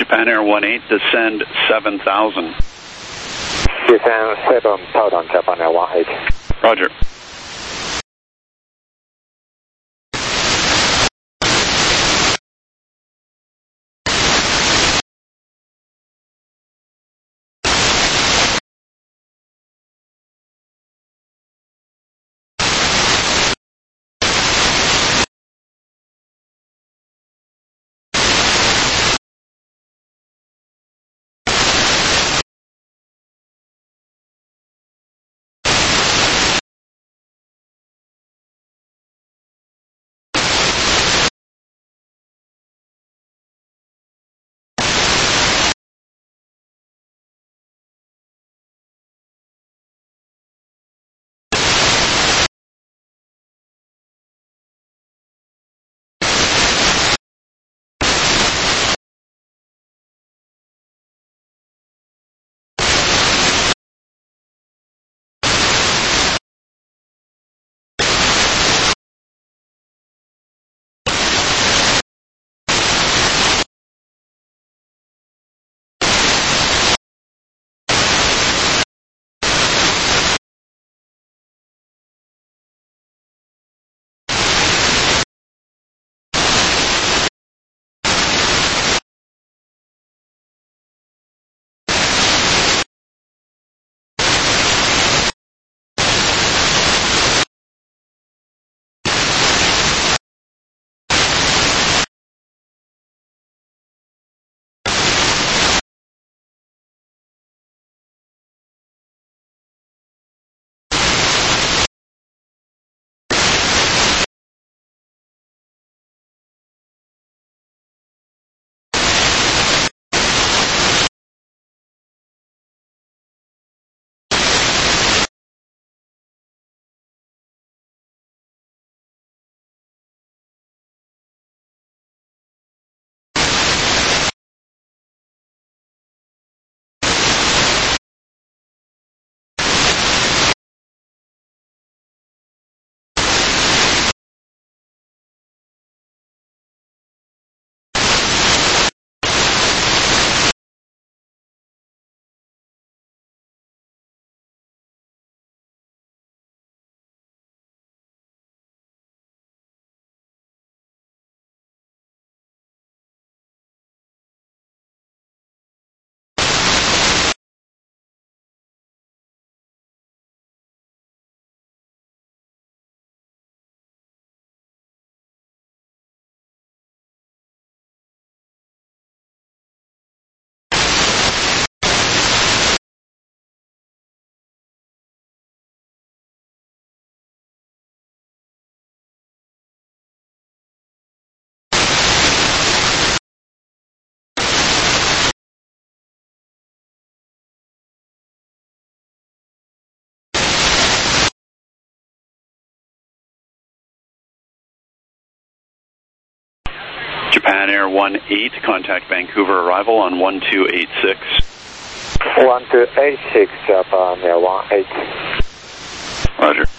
Japan Air 18, descend 7,000. Descend 7,000, Japan Air 18. Roger. Japan Air 18, contact Vancouver arrival on 1286. 1286, Japan Air 18. Roger.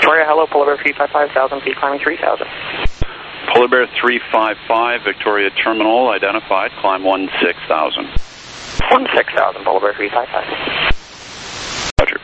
Victoria, hello, Polar Bear 355, 1,000 feet, climbing 3,000. Polar Bear 355, Victoria Terminal, identified, climb 16,000. 16,000, Polar Bear 355. Roger.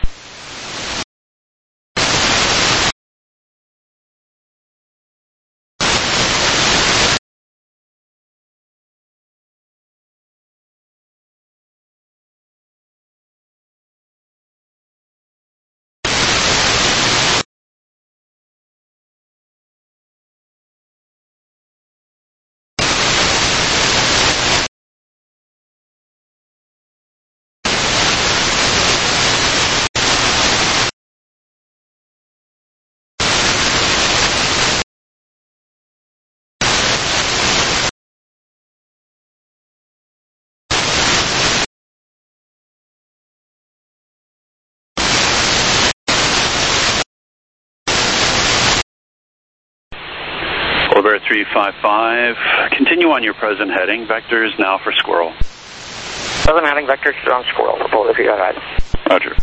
Polar Bear 355, continue on your present heading. Vectors now for Squirrel. Present heading, vector on Squirrel for Polar Bear 355. Roger.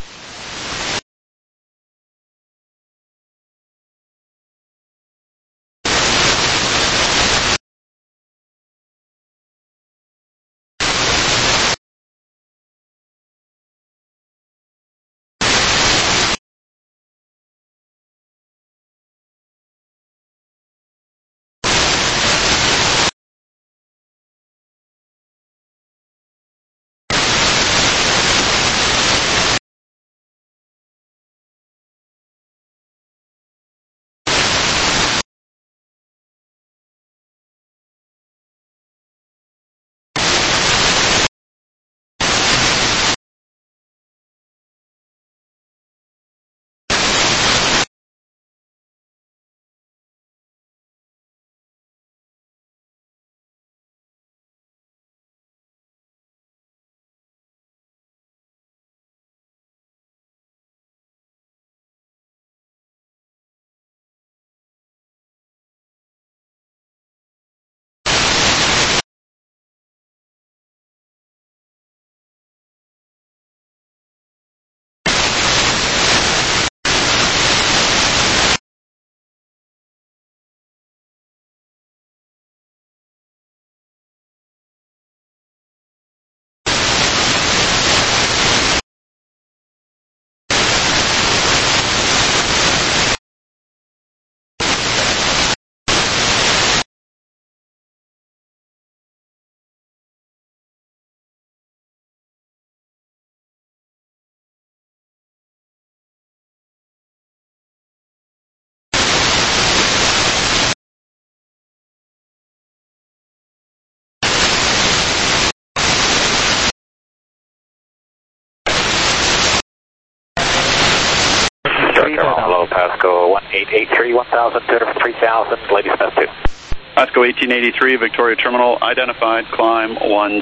Hello, Pasco 1883, 1,000 to 3,000, ladies best 2. Pasco 1883, Victoria Terminal, identified, climb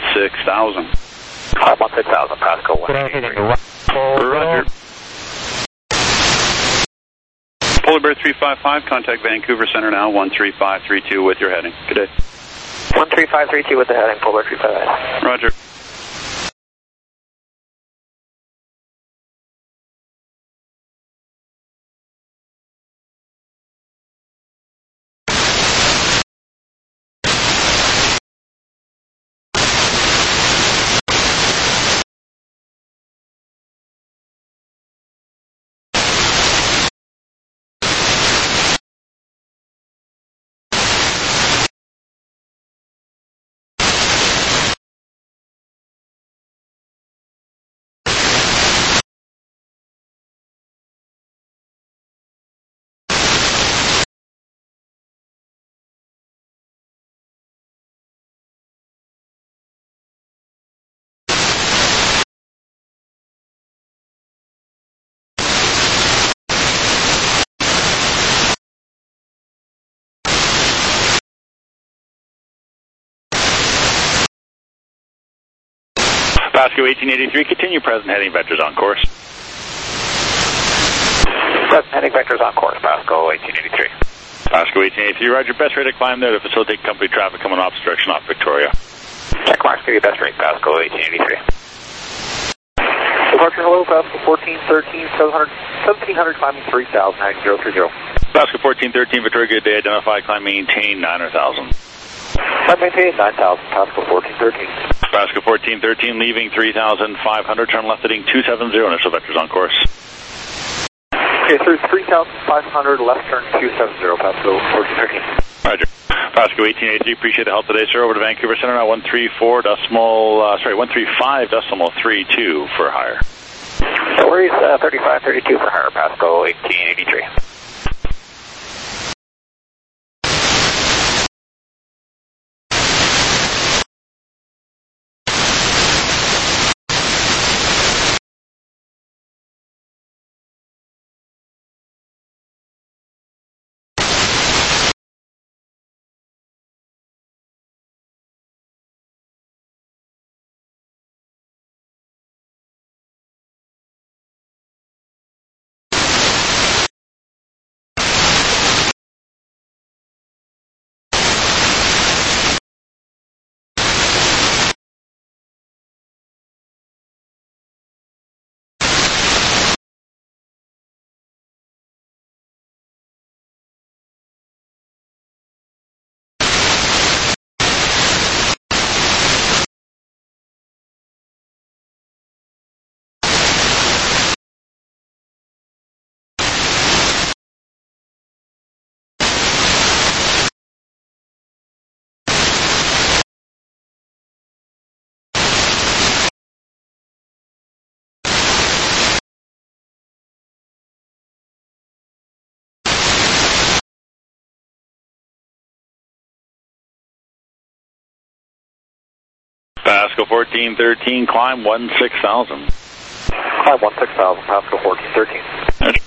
16,000. Climb 16,000, Pasco 1883. Roger. Polar Bear 355, contact Vancouver Center now, 13532 with your heading. Good day. 13532 with the heading, Polar Bear 355. Roger. Pasco 1883, continue present heading, vectors on course. Present heading, vectors on course, Pasco 1883. Pasco 1883, roger, best rate of climb there to facilitate company traffic coming opposite direction off Victoria. Check marks, give you best rate, Pasco 1883. Departure, hello, Pascal 1413, 1700, climbing 3000, 9030. Pascal 1413, Victoria, good day. Identify, climb, maintain 9,000. Climb, maintain 9000, Pascal 1413. Pascal 1413, leaving 3,500, turn left heading 270, initial vectors on course. Okay, through 3,500, left turn 270, Pascal 1413. Roger. Pascal 1883, appreciate the help today, sir. Over to Vancouver Center now, 135.32 for higher. No worries, 3532 for higher, Pascal 1883. Pascal 1413, climb 16,000. Climb 16,000, Pascal 1413. Roger.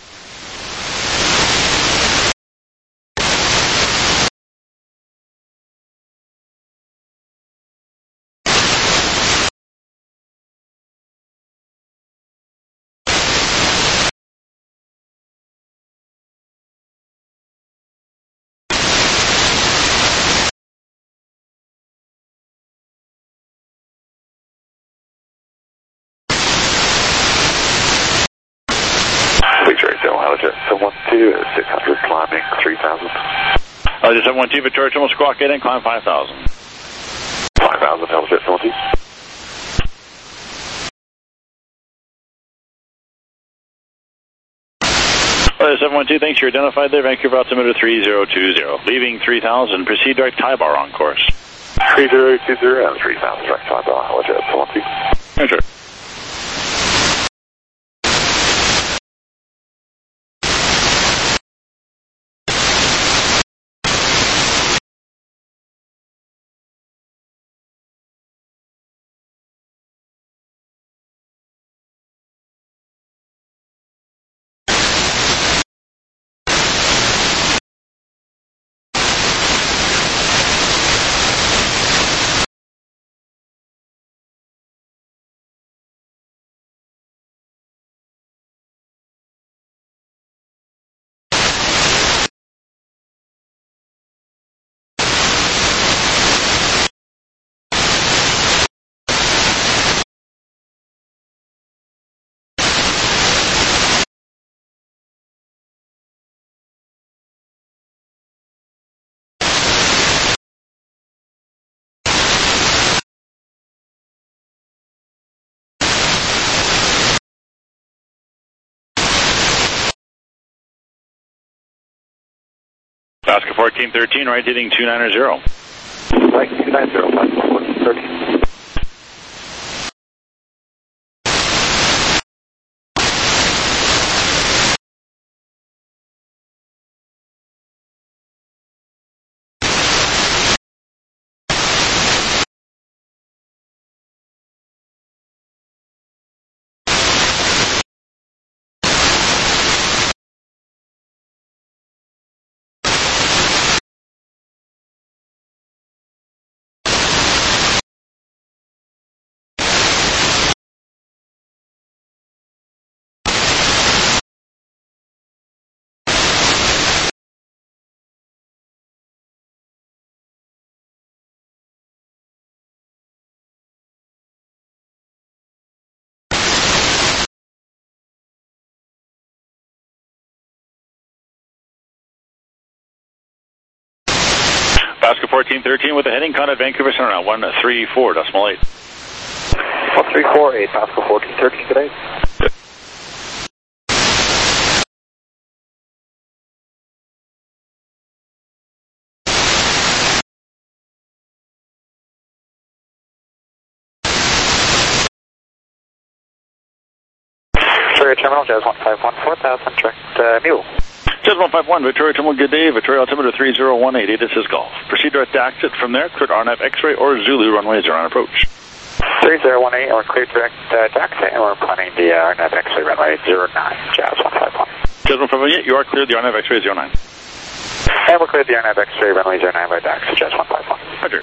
Victoria, Jet 712, 600, climbing 3000. Just 712, Victoria, almost squawk, get in, climb 5,000. 5,000, Jet 712. Hello, 712, thanks, you're identified there, Vancouver altimeter 3020. Leaving 3,000, proceed direct tie bar on course. 3020 and 3000, direct time, Jet 712. Roger. Pascal 1413, right heading 290. Right, 290, Pascal 1413. Pasco 1413 with a heading, Contact Vancouver Center now, 134.8. 1348, Pasco 1413, good day. Victoria Terminal, Jazz 151, 4000, direct Mule. Jazz 151, Victoria Terminal, good day. Victoria altimeter 3018, this is Golf. Proceed direct to exit from there, cleared RNAV X-ray or Zulu, runway 0 on approach. 3018, we're cleared direct to exit, and we're planning the RNAV X-ray runway 09, Jazz 151. Jazz 151, you are cleared the RNAV X-ray 09. And we're cleared the RNAV X-ray runway 09 by DAX, Jazz 151. Roger.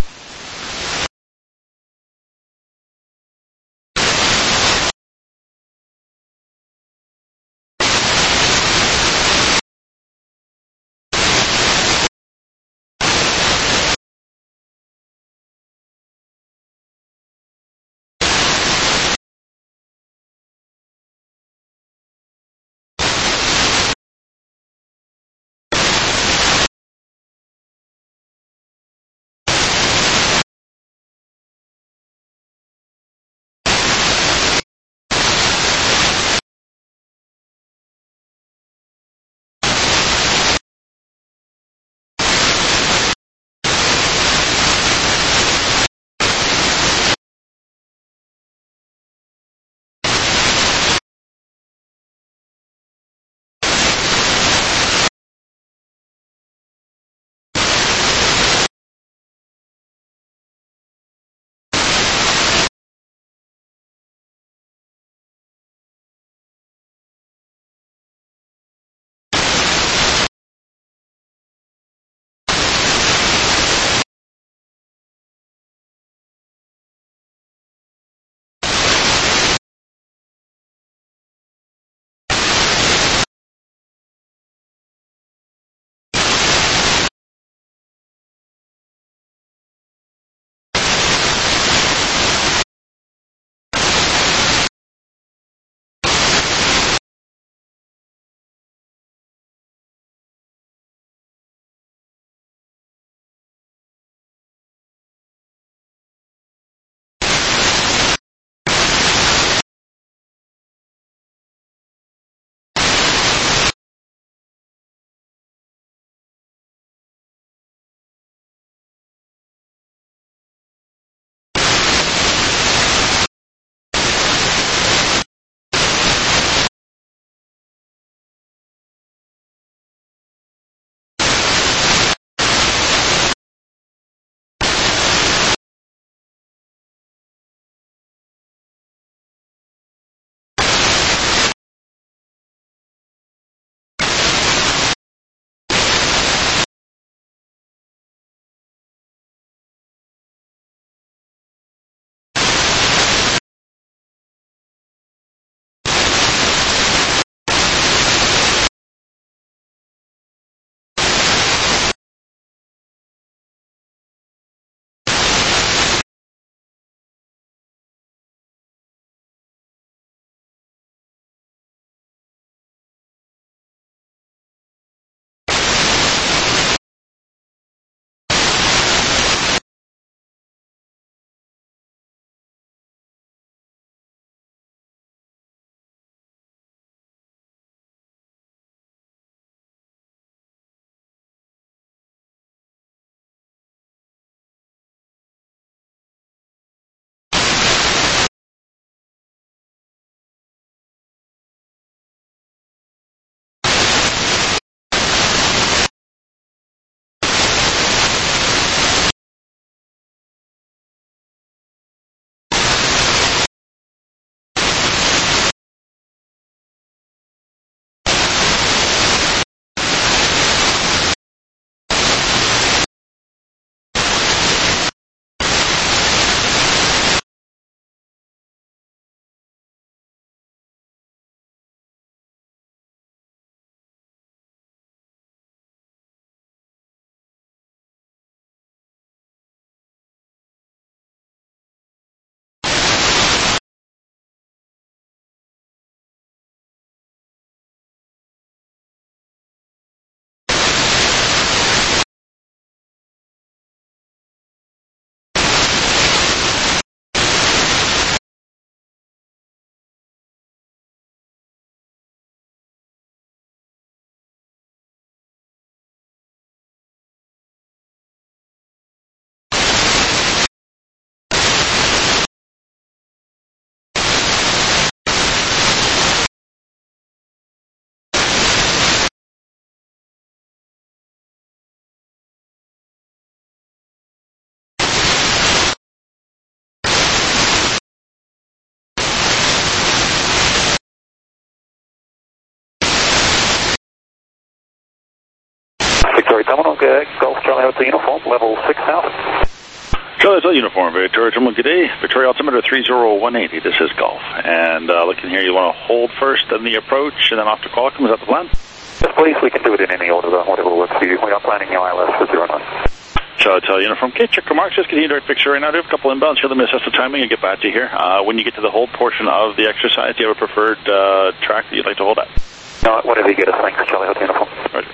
Victoria Terminal, Golf Charlie Hotel Uniform, level 6000. Charlie Hotel Uniform, Victoria Terminal, good day. Victoria altimeter 30180, this is Golf. And looking here, you want to hold first, then the approach, and then off to Qualcomm, is that the plan? Yes, please, we can do it in any order, whatever works for you. We are planning your ILS for 09. Charlie Hotel Uniform, okay, check your marks, just getting a direct picture right now. Do have a couple inbounds here, let me assess the timing and get back to you here. When you get to the hold portion of the exercise, do you have a preferred track that you'd like to hold at? No, whatever you get us, thanks, Charlie Hotel Uniform. Roger.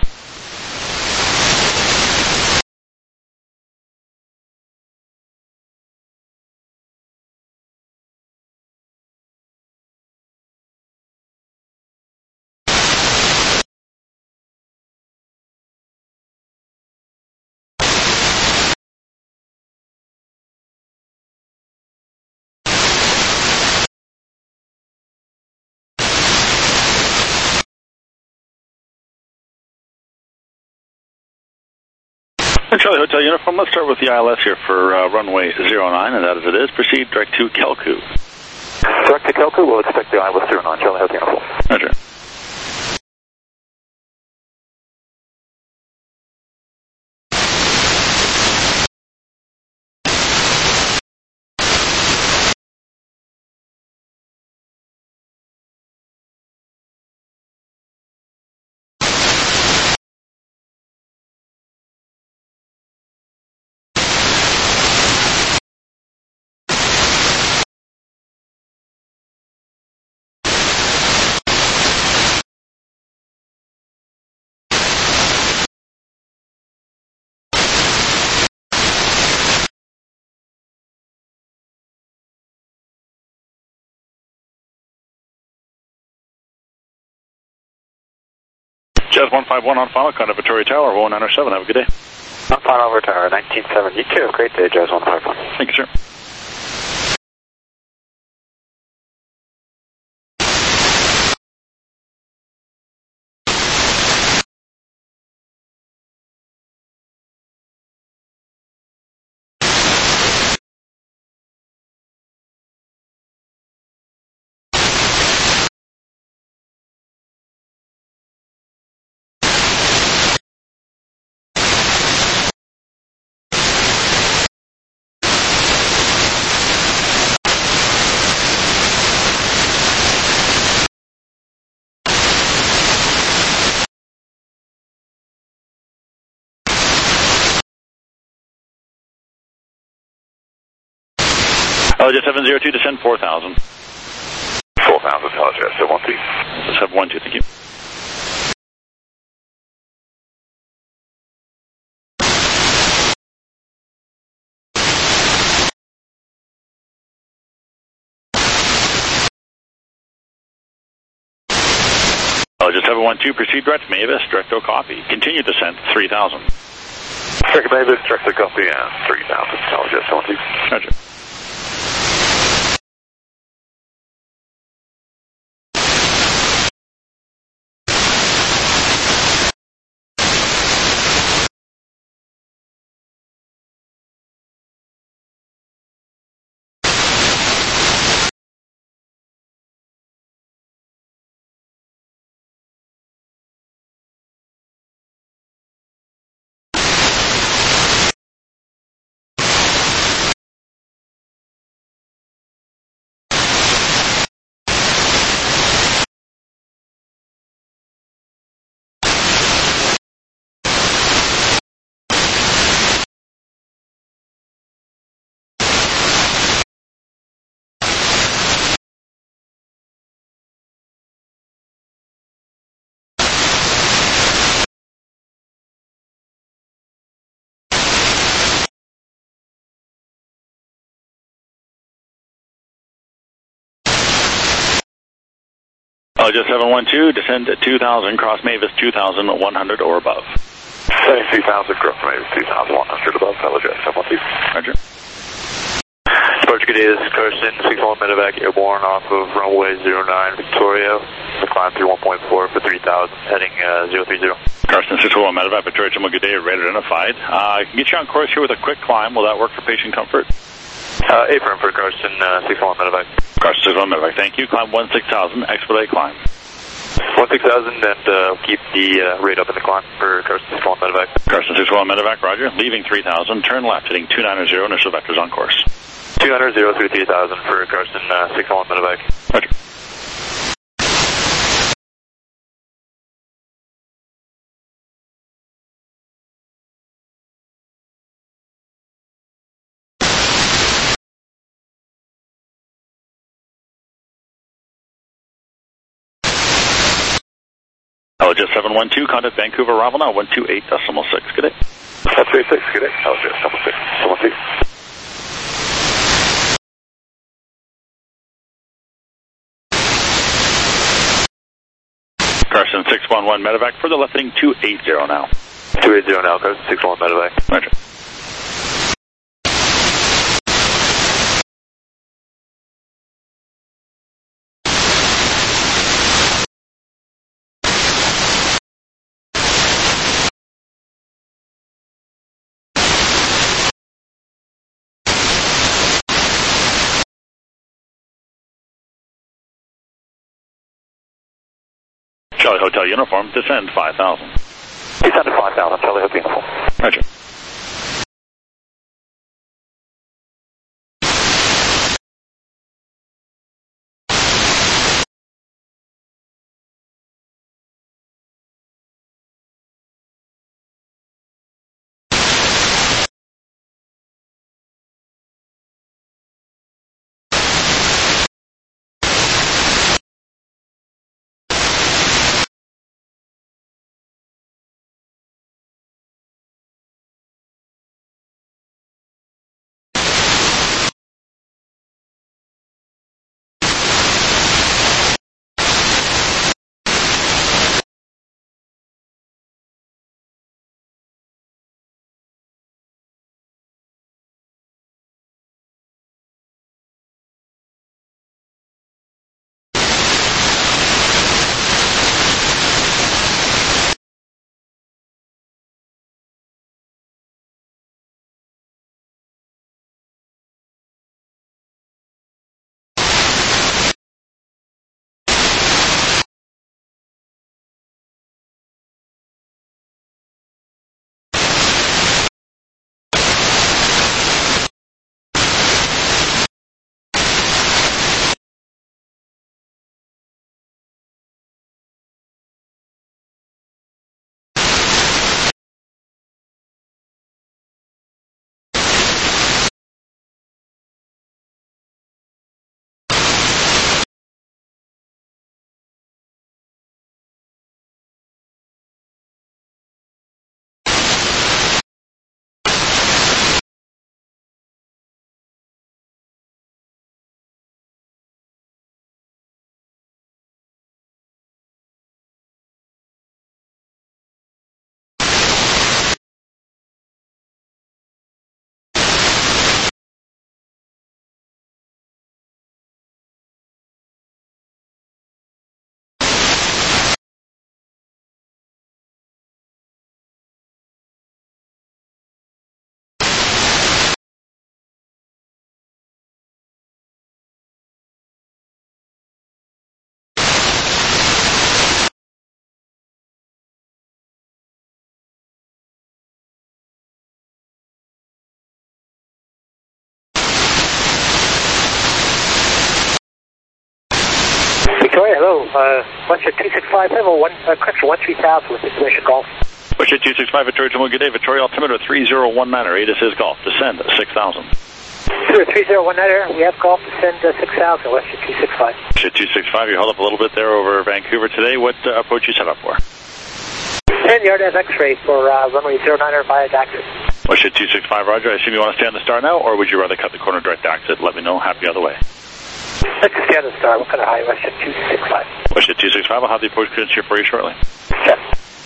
Charlie Hotel Uniform, let's start with the ILS here for runway 09, and that as it is, proceed direct to Kelku. Direct to Kelku, we'll expect the ILS 09, Charlie Hotel Uniform. Roger. Jazz 151 on final, contact Victoria Tower, 1907, have a good day. On final over Tower, 1970. You too, great day, Jazz 151. Thank you, sir. Just 702, descend 4,000. 4,000, apologize, 712. 712, thank you. Just 712, proceed direct Mavis, direct to copy. Continue descent, 3,000. Direct Mavis, direct to copy, 3,000, apologize, 712. Roger. Just 712, descend at 2,000, cross Mavis 2,100 or above. 72,000, cross Mavis 2,100 above, apologize, 712. Roger. Departure good day, this is Carson, 61 medevac airborne off of runway 09 Victoria. The climb through 1.4 for 3,000, heading 030. Carson, 61 medevac, Victoria Terminal, good day, rate identified. I can get you on course here with a quick climb. Will that work for patient comfort? Affirm for Carson, 61 medevac. Carson, 61 medevac, thank you. Climb 16,000, expedite climb. 16,000, and keep the rate up in the climb for Carson 6-1 medevac. Carson 6-1 medevac, roger. Leaving 3,000, turn left, heading 290, initial vectors on course. 290 through 3,000 for Carson 6-1 medevac. Roger. Just 712, contact Vancouver Ravel now, 128.6. Good day. 36, good day. Just 716, 712. Carson 611 medevac, further left heading 280 now. 280 now, Carson 6-1 medevac. Roger. Charlie Hotel uniform, descend 5,000. Descend to 5,000, Charlie Hotel uniform. Roger. Victoria, hello. Western 265, level 13000 with information golf. Western 265, Victoria, good day. Victoria, altimeter 3019, or ATIS is golf, descend 6,000. 3019, we have golf, descend 6,000, Western 265. Western 265, you held up a little bit there over Vancouver today. What approach you set up for? 10-yard as X-ray for runway 09er via exit. Western 265, roger. I assume you want to stay on the star now, or would you rather cut the corner direct exit? Let me know. Happy other way. Let's stay on the star. What kind of high? Western 265. Western 265, I'll have the approach clearance here for you shortly. Okay.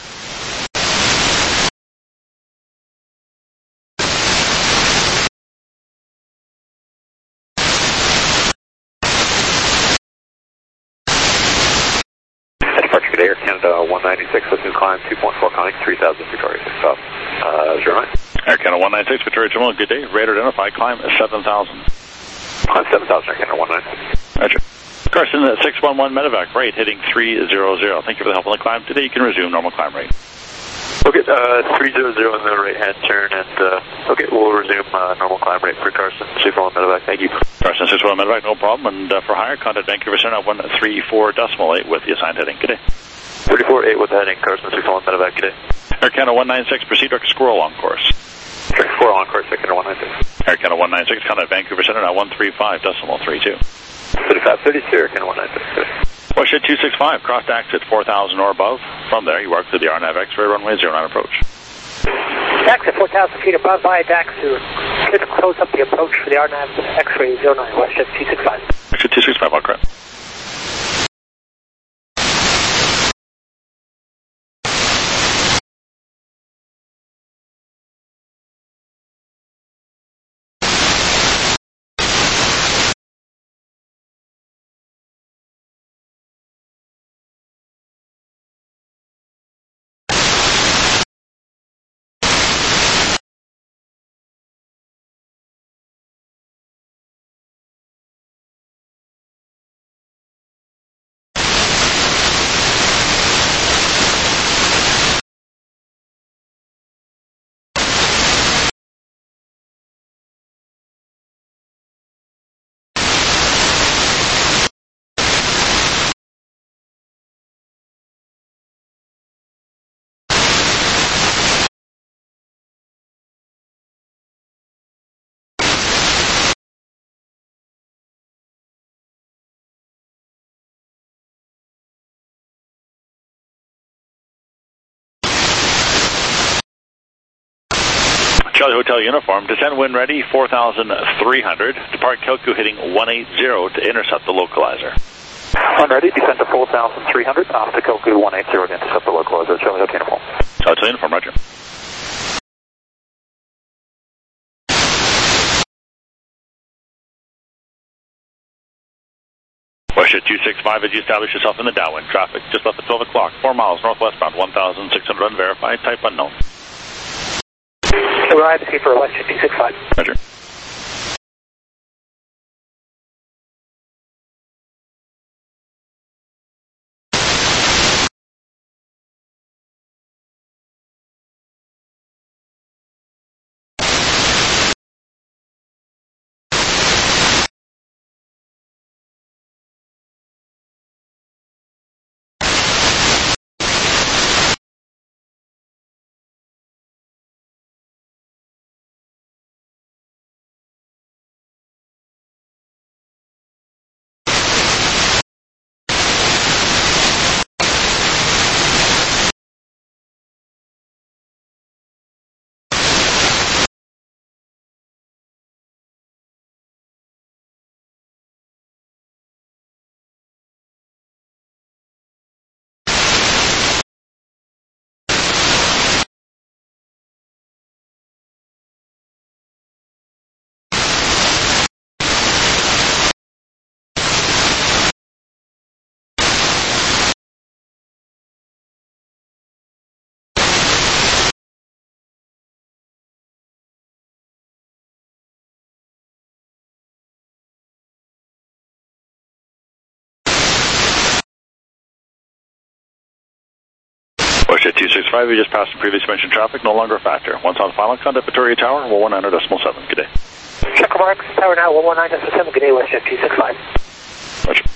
Departure, good day, Air Canada 196, listen to climb 2.4, connect 3,000, Victoria 6 off. 09. Air Canada 196, Victoria Terminal, good day. Radar identified, climb 7,000. Climb 7,000, Air Canada 196. Roger. Carson, 611 medevac, right, heading 300. Thank you for the help on the climb. Today you can resume normal climb rate. Okay, 300 on the right-hand turn, and okay, we'll resume normal climb rate for Carson, 611 medevac. Thank you. Carson, 611 medevac, no problem. And for higher, contact Vancouver Center at 134.8 with the assigned heading. Good day. 34.8 with the heading, Carson, 611 medevac. Good day. Air Canada 196, proceed direct Squirrel on course. Direct Squirrel on course, Air Canada 196. Air Canada 196, contact Vancouver Center at 135.32. 3532, Air Canada 196. Westjet 265, crossed exit 4,000 or above. From there, you work through the RNAV X-ray runway 09 approach. Taxi 4,000 feet above via Daxu. Let's close up the approach for the RNAV X-ray 09, Westjet 265. Westjet 265, all correct. Charlie Hotel uniform, descend wind ready, 4,300. Depart Kilku heading 180 to intercept the localizer. One ready, descend to 4,300, off to Kilku 180 to intercept the localizer. Charlie Hotel uniform. Charlie Hotel uniform, roger. Westjet 265, as you establish yourself in the downwind traffic, just left at 12 o'clock, 4 miles northwestbound, 1,600 unverified, type unknown. Arrive for Westjet 265. Roger. Westjet 265, we just passed the previously mentioned traffic, no longer a factor. Once on final, contact Victoria Tower, 119.7. Good day. Check marks, tower now, 119.7. Good day, Westjet 265. Roger.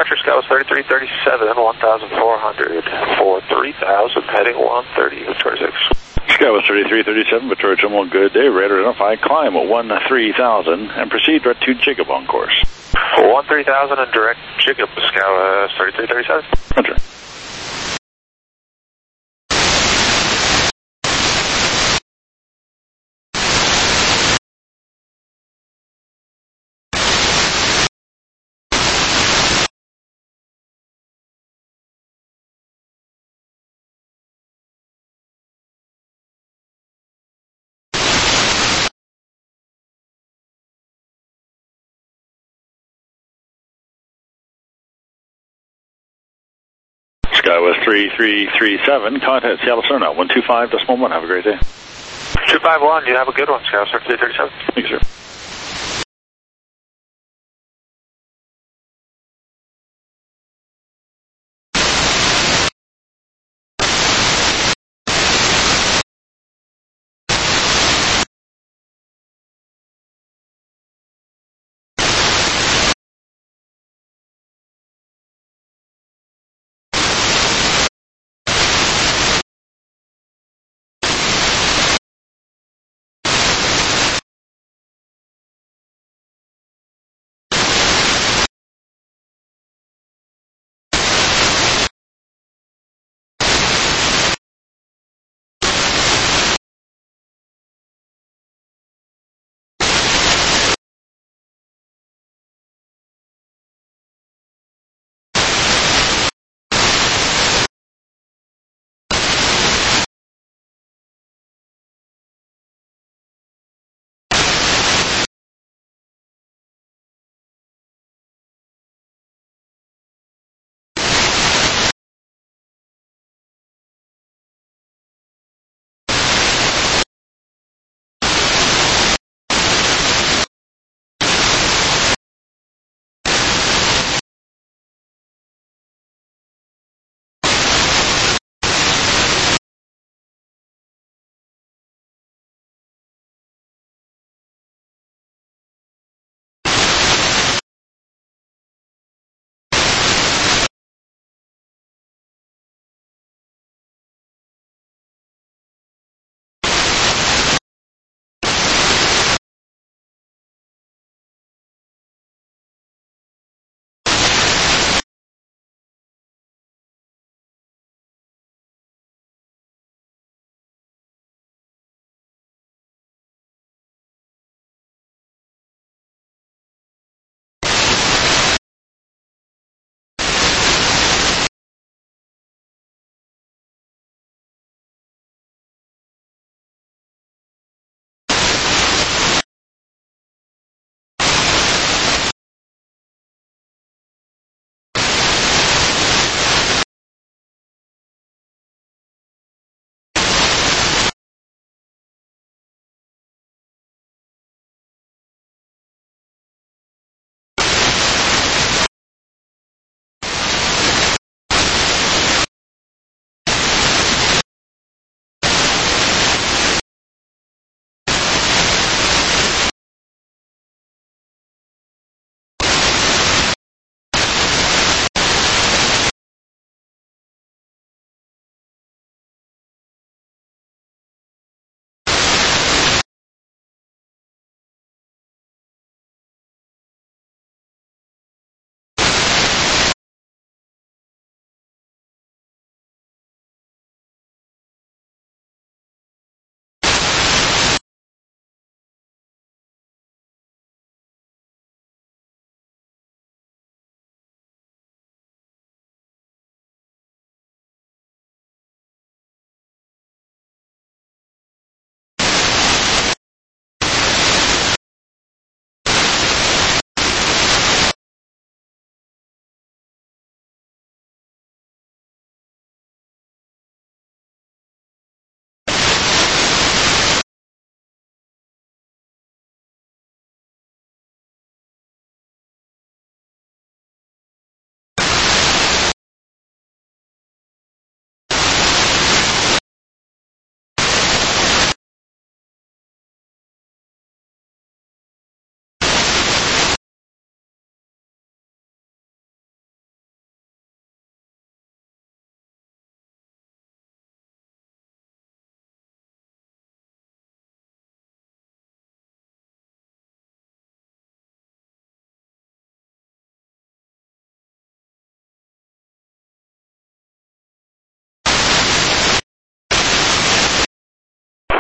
departure, Skywas 3337, 1,400 for 3,000, heading 130, Victoria 6. Skywas 3337, Victoria Terminal, good day. Radar identify, climb at 13,000 and proceed direct to Jacob on course. 13,000 and direct Jacob, Skywas 3337. Roger. Skywas 3337, contact Seattle Surnow, 125.1. Have a great day. 251, you have a good one, Skywas 3337. Thank you, sir.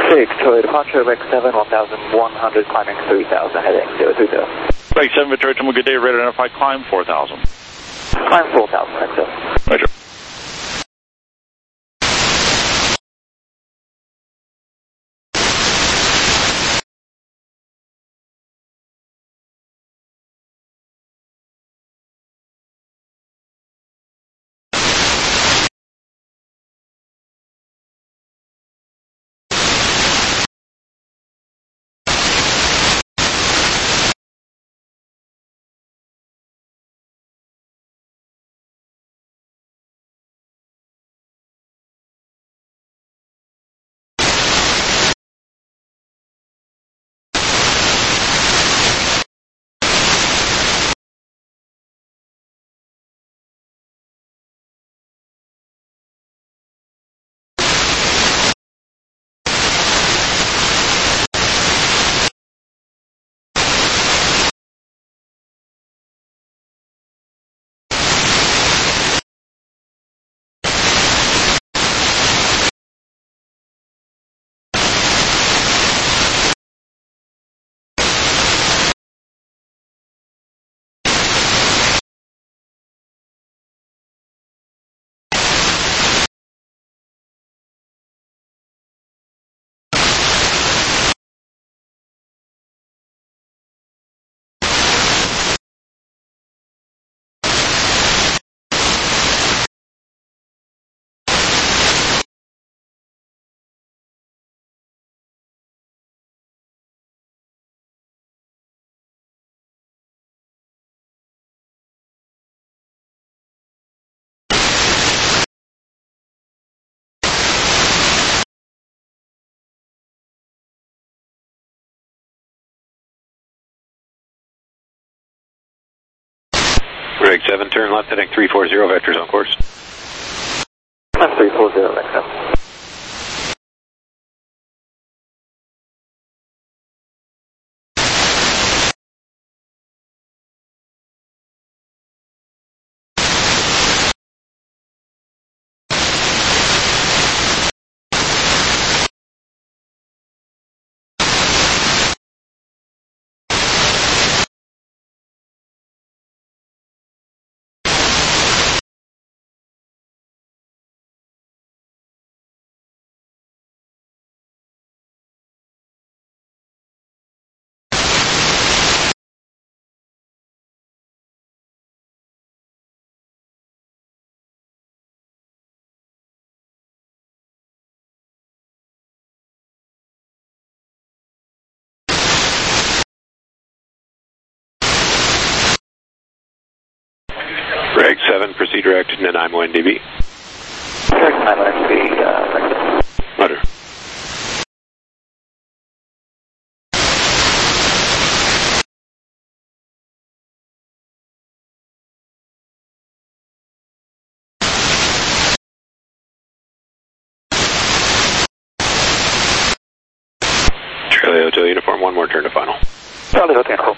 6, Victoria departure, Reg 7, 1100, climbing 3000, heading 030. Reg 7, Victoria, good day, radar identified, climb 4000. Climb 4000, Reg 7. Roger. Reg 7, turn left heading 340, vectors on course. 340, Reg 7. Reg 7, proceed direct to Nanaimo NDB. Nanaimo NDB, Roger. Charlie Hotel Uniform, one more turn to final. Charlie Hotel Uniform.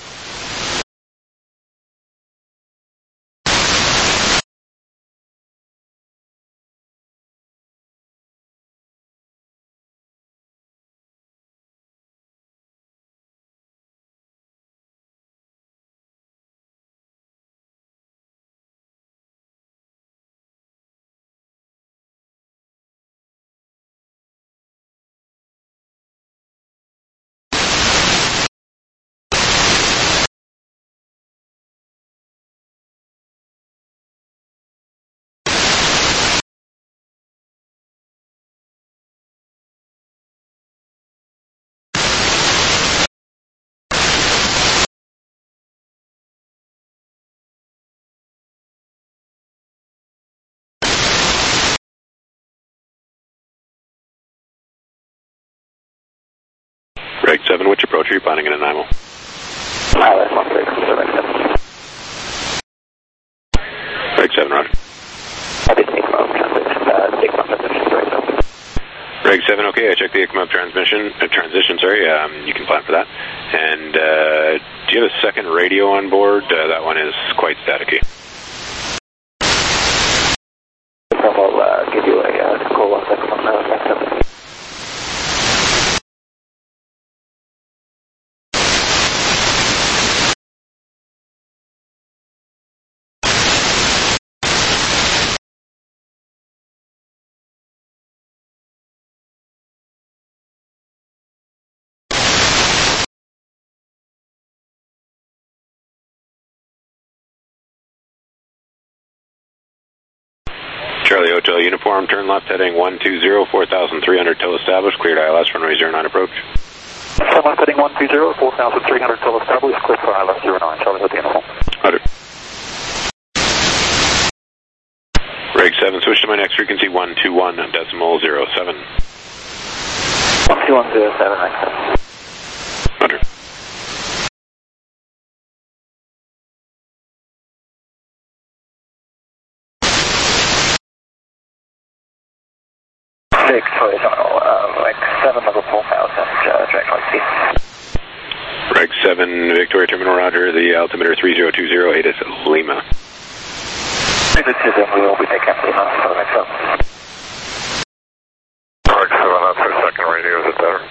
Reg 7, which approach are you planning in Nanaimo? Pilot 1 Reg 7. Reg 7, roger. I did ICMO transition, Reg 7. Reg 7, okay, I checked the ICMO transition, you can plan for that. And do you have a second radio on board? That one is quite staticky. I'll give you a call off that one, Reg 7. Charlie Hotel Uniform, turn left heading 120, 4,300 till established, cleared ILS, runway 09 approach. Turn left heading 120, 4,300 till established, cleared for ILS 09, Charlie Hotel Uniform. Roger. Reg 7, switch to my next frequency, 121.07. 121.07, Roger. Victoria Terminal, Reg 7, level 4,000, direct flight speed. Reg 7, Victoria Terminal, roger, the altimeter 3020, 8 is Lima. Good to them, we will be taking Lima for Reg 7. Reg 7, that's our second radio, is it better?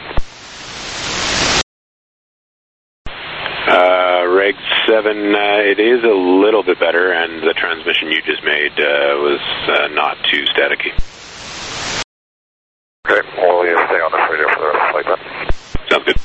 Reg 7, it is a little bit better, and the transmission you just made was not too staticky. Okay, we'll stay on this radio for the rest of the flight then. Sounds good.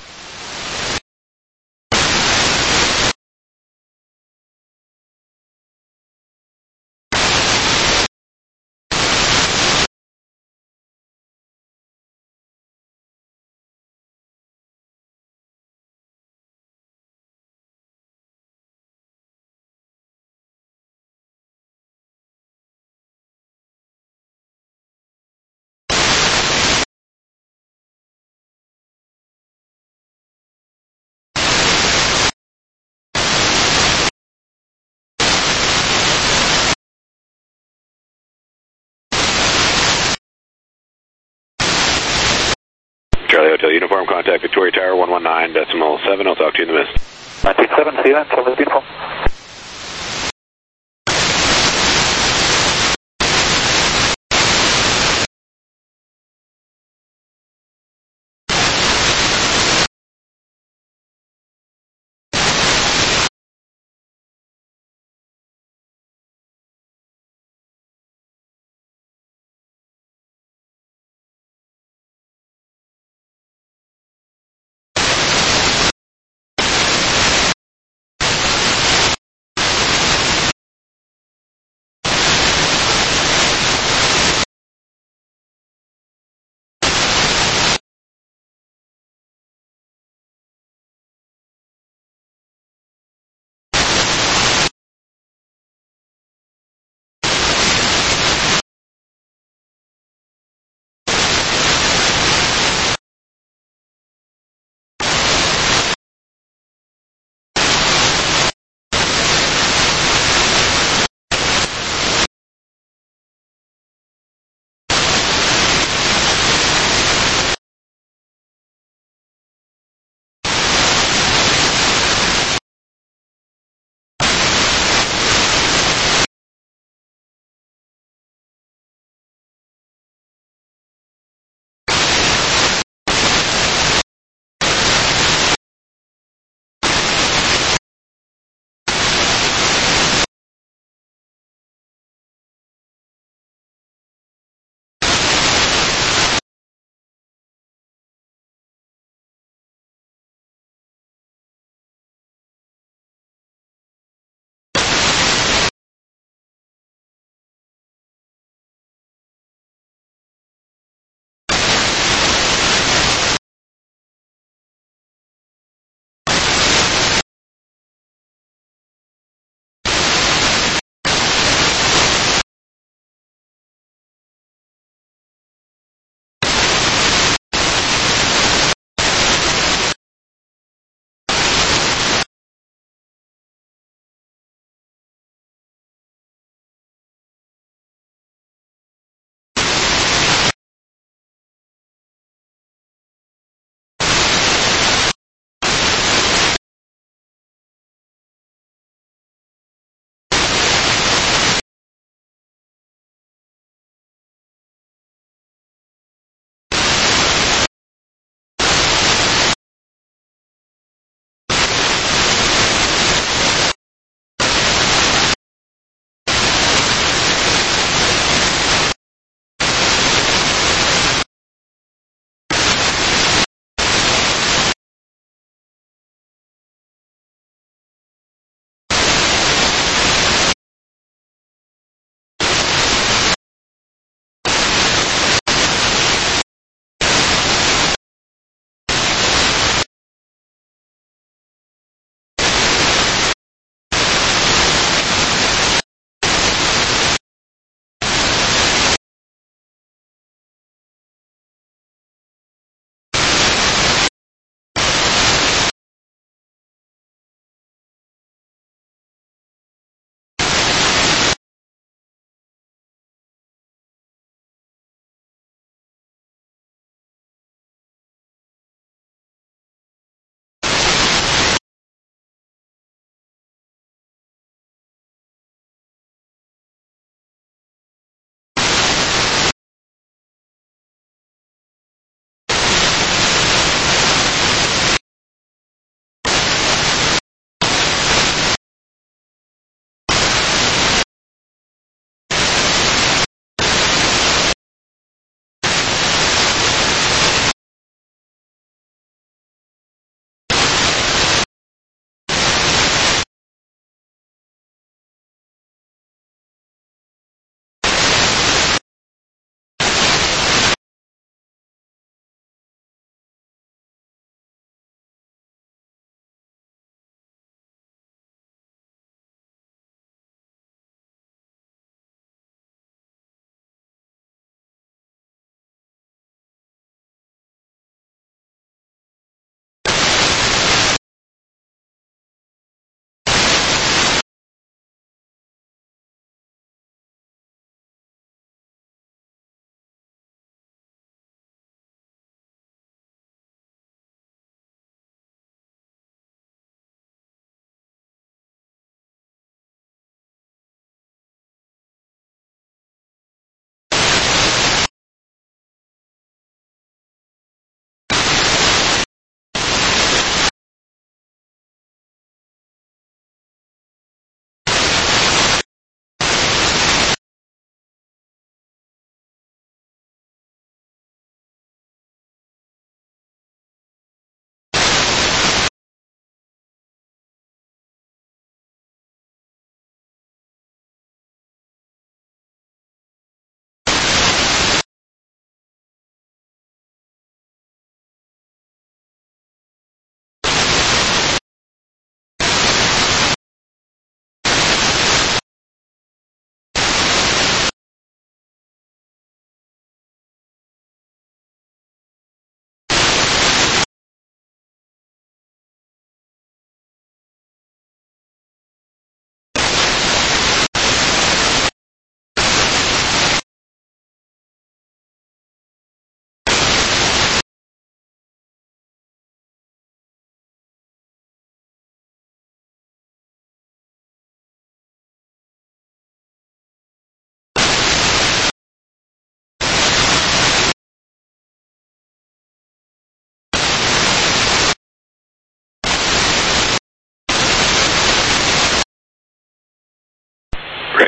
Charlie Hotel Uniform, contact Victoria Tower 119.7. I'll talk to you in the mist. 927, see you then, Charlie Uniform.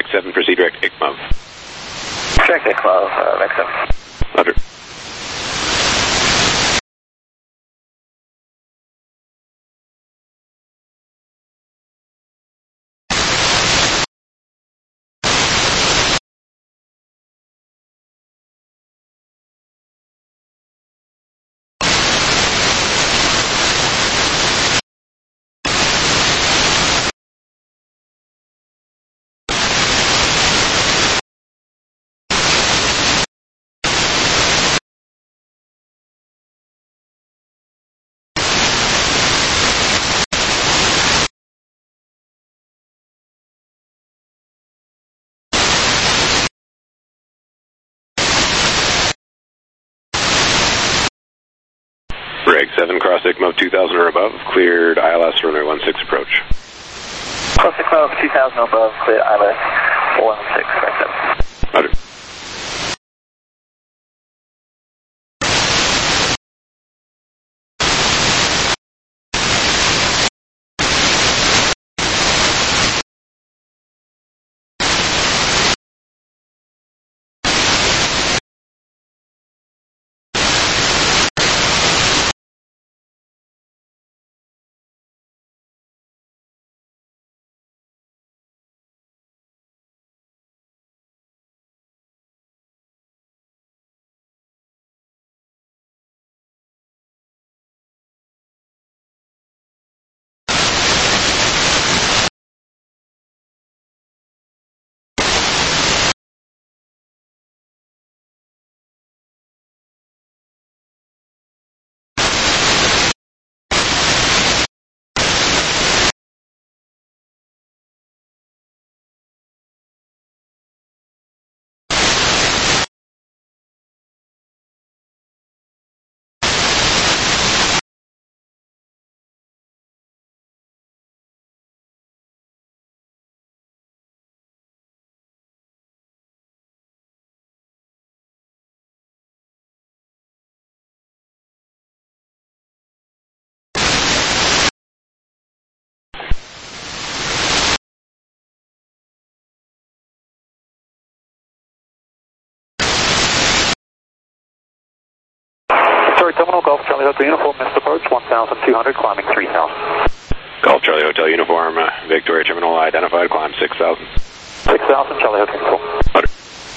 VEC-7, proceed direct ICMOV. Direct ICMOV, VEC-7. Roger. Reg 7, cross ICMOV 2000 or above, cleared ILS runway 16 approach. Cross ICMOV 2000 or above, cleared ILS 16, Roger. Terminal, Golf Charlie Hotel Uniform, missed approach, 1,200, climbing 3,000. Golf Charlie Hotel Uniform, Victoria Terminal identified, climb 6,000. 6,000, Charlie Hotel Uniform. Roger.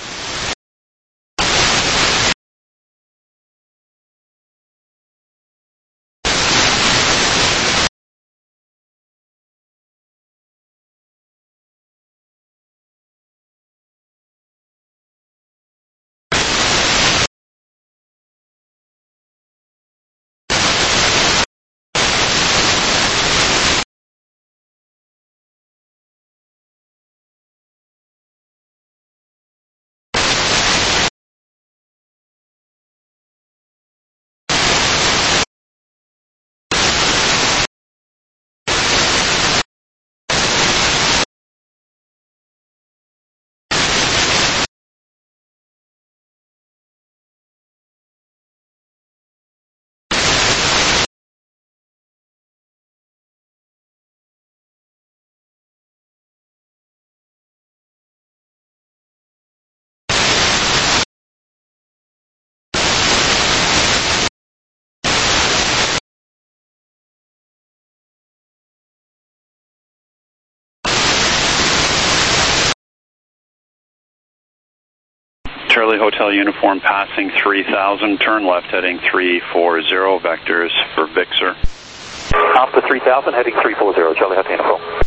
Charlie Hotel Uniform passing 3,000, turn left heading 340, vectors for Vixer. After 3,000, heading 340, Charlie Hotel Uniform.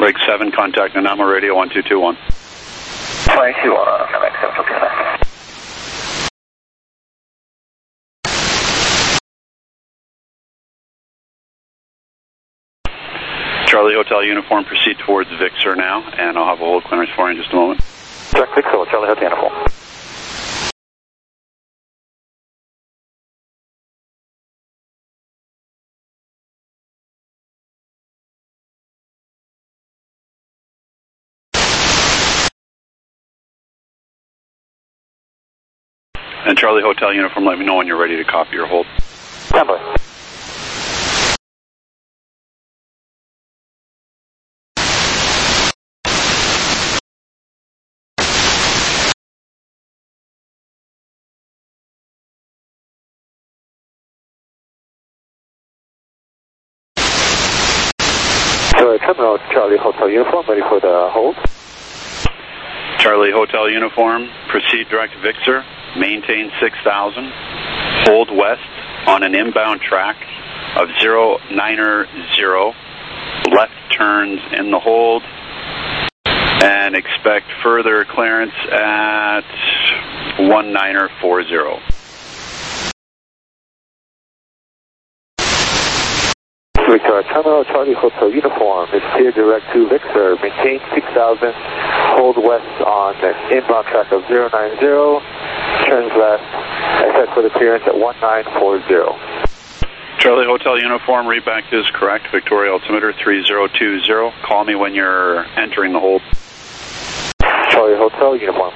Break 7, contact Nanaimo Radio 1221. 221 on MX 759. Charlie Hotel Uniform, proceed towards Vixer now, and I'll have a hold clearance for you in just a moment. Check Vixer, Charlie Hotel Uniform. And Charlie Hotel Uniform, let me know when you're ready to copy your hold. Standby. Terminal Charlie Hotel Uniform, ready for the hold. Charlie Hotel Uniform, proceed direct to Vixer, maintain 6,000, hold west on an inbound track of 090, left turns in the hold, and expect further clearance at 1940. Victor, Terminal Charlie Hotel Uniform is clear direct to Vixer. Maintain 6,000, hold west on an inbound track of 090, turns left, expect for the clearance at 1940. Charlie Hotel Uniform, read back is correct. Victoria altimeter 3020. Call me when you're entering the hold. Charlie Hotel Uniform.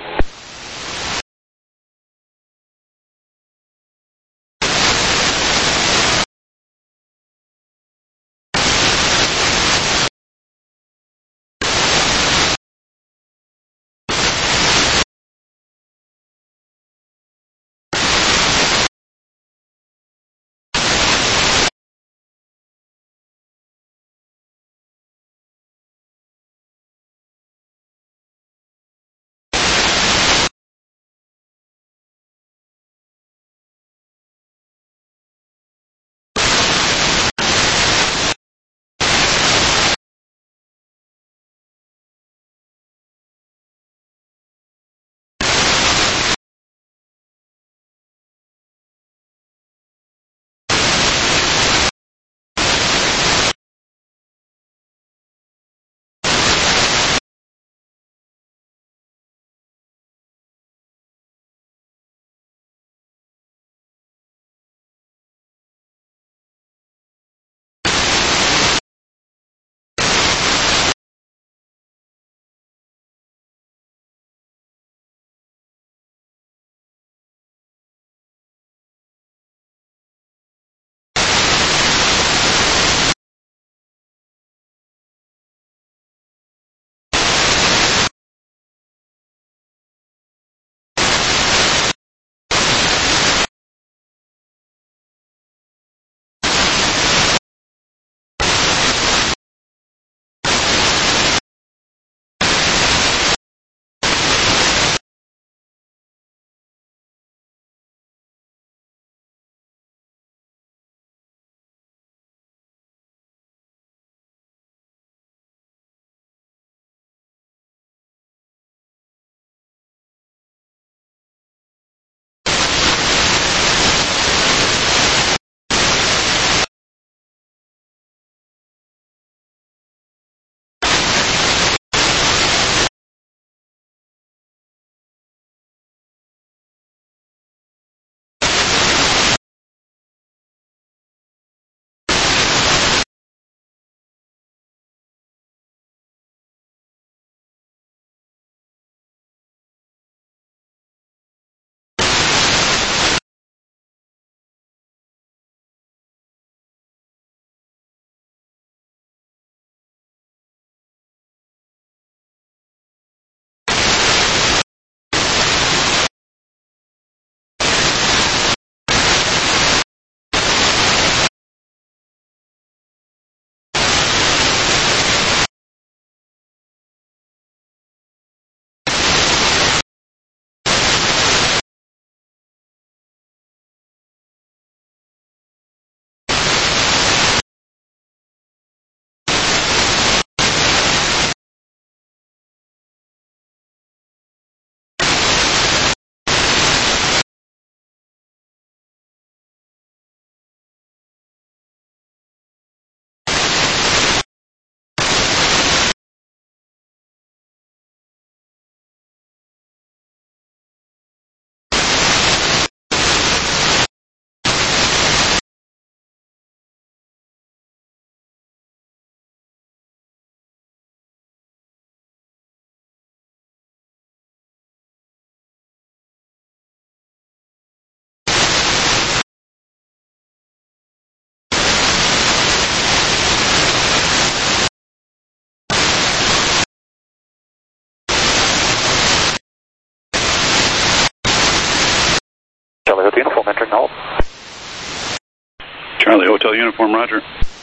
Charlie Hotel Uniform, entering hold. Charlie Hotel Uniform, roger.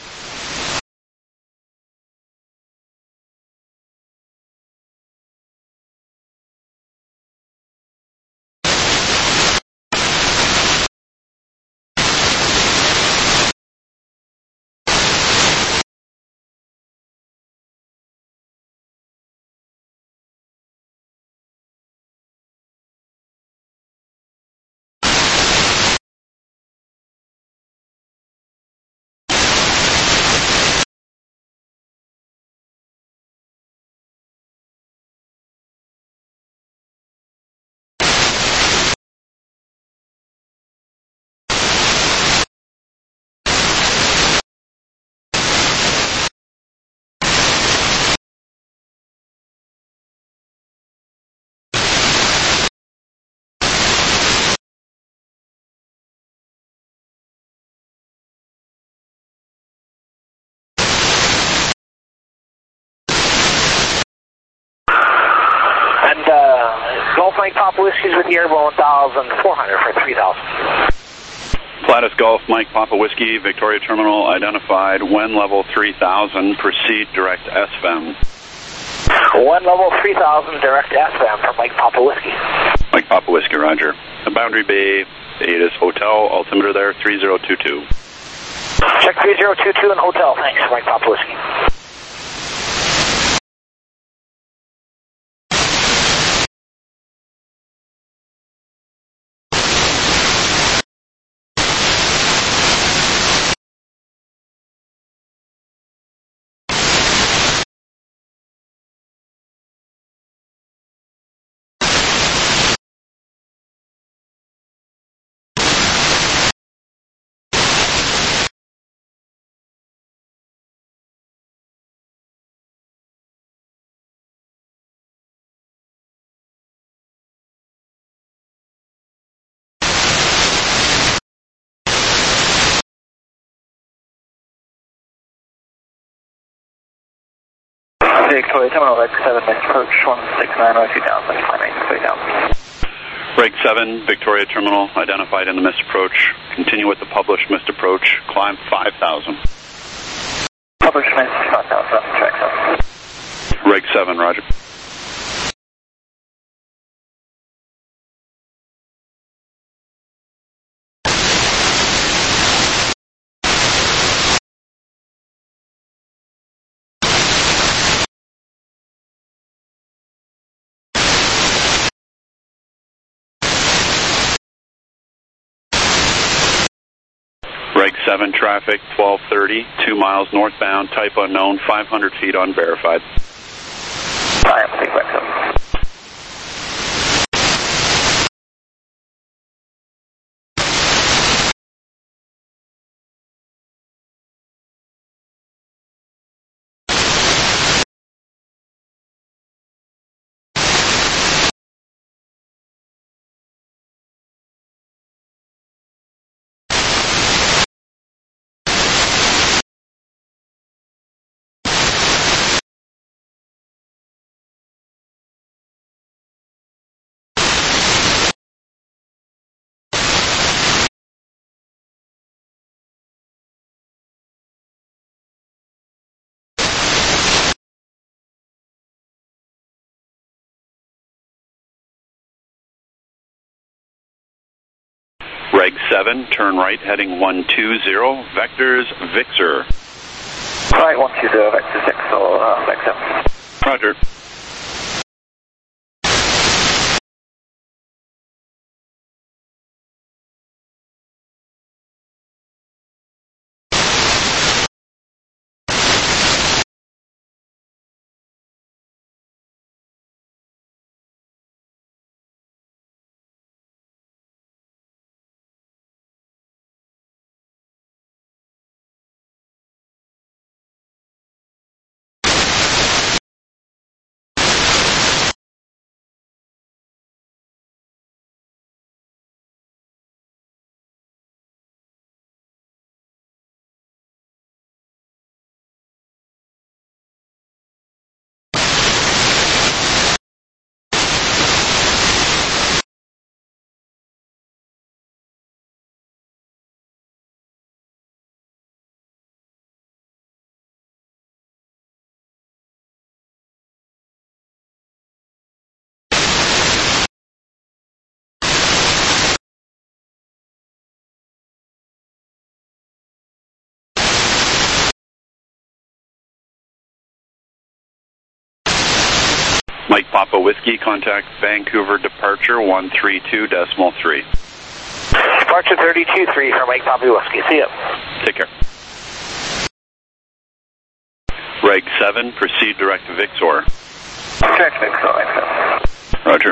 Golf Mike Papa Whiskey's with the Airborne 1400 for 3,000. Platus Golf, Mike Papa Whiskey, Victoria Terminal identified, when level 3000, proceed direct SFM. One level 3000, direct SFM for Mike Papa Whiskey. Mike Papa Whiskey, roger. The Boundary Bay, Atis Hotel, altimeter there, 3022. Check 3022 in hotel, thanks, Mike Papa Whiskey. Victoria Terminal, Reg 7, missed approach 16902 down, climbing 3 down. Reg 7, Victoria Terminal identified in the missed approach. Continue with the published missed approach. Climb 5,000. Published missed 5,000, track 7. Reg 7, roger. Reg 7 traffic, 1230, 2 miles northbound, type unknown, 500 feet unverified. I am Reg 7. Reg 7, turn right, heading 120, vectors Vixer. Right, 120, vector 6, or Reg 7. Roger. Mike Papa Whiskey, contact Vancouver departure 132.3. Departure 32-3 for Mike Papa Whiskey. See ya. Take care. Reg 7, proceed direct to Victor. Direct to Victor. Roger.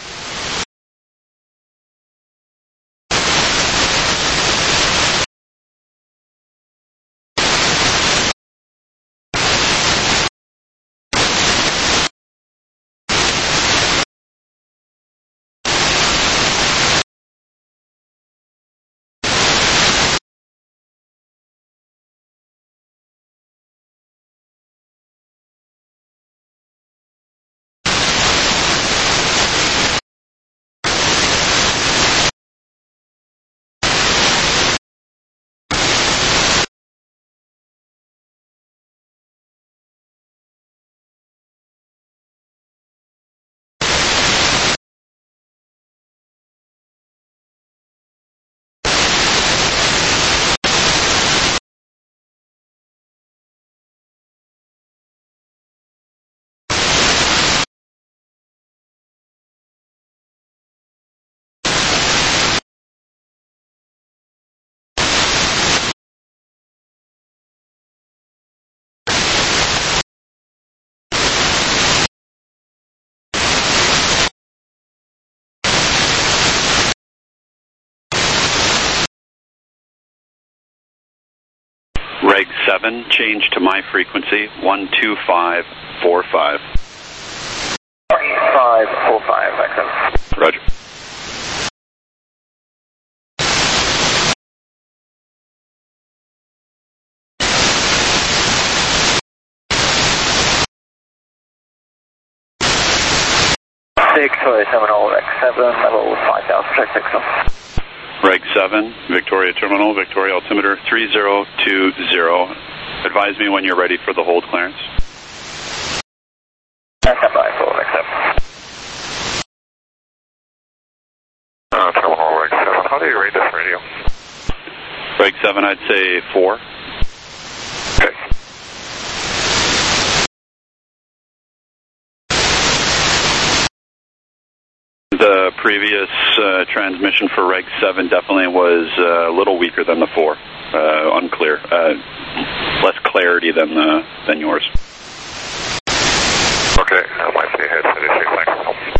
Reg 7, change to my frequency, 12545. 545, excellent. Roger. Victoria Terminal, Reg 7, level 5000, check 6. Reg 7, Victoria Terminal, Victoria altimeter 3020. Advise me when you're ready for the hold clearance. Stand by for Reg 7. Terminal Reg 7, how do you rate this radio? Reg 7, I'd say 4. Okay. The previous transmission for Reg 7 definitely was a little weaker than the 4. Unclear. Less clarity than yours. Okay, that might be a headset issue. Thanks.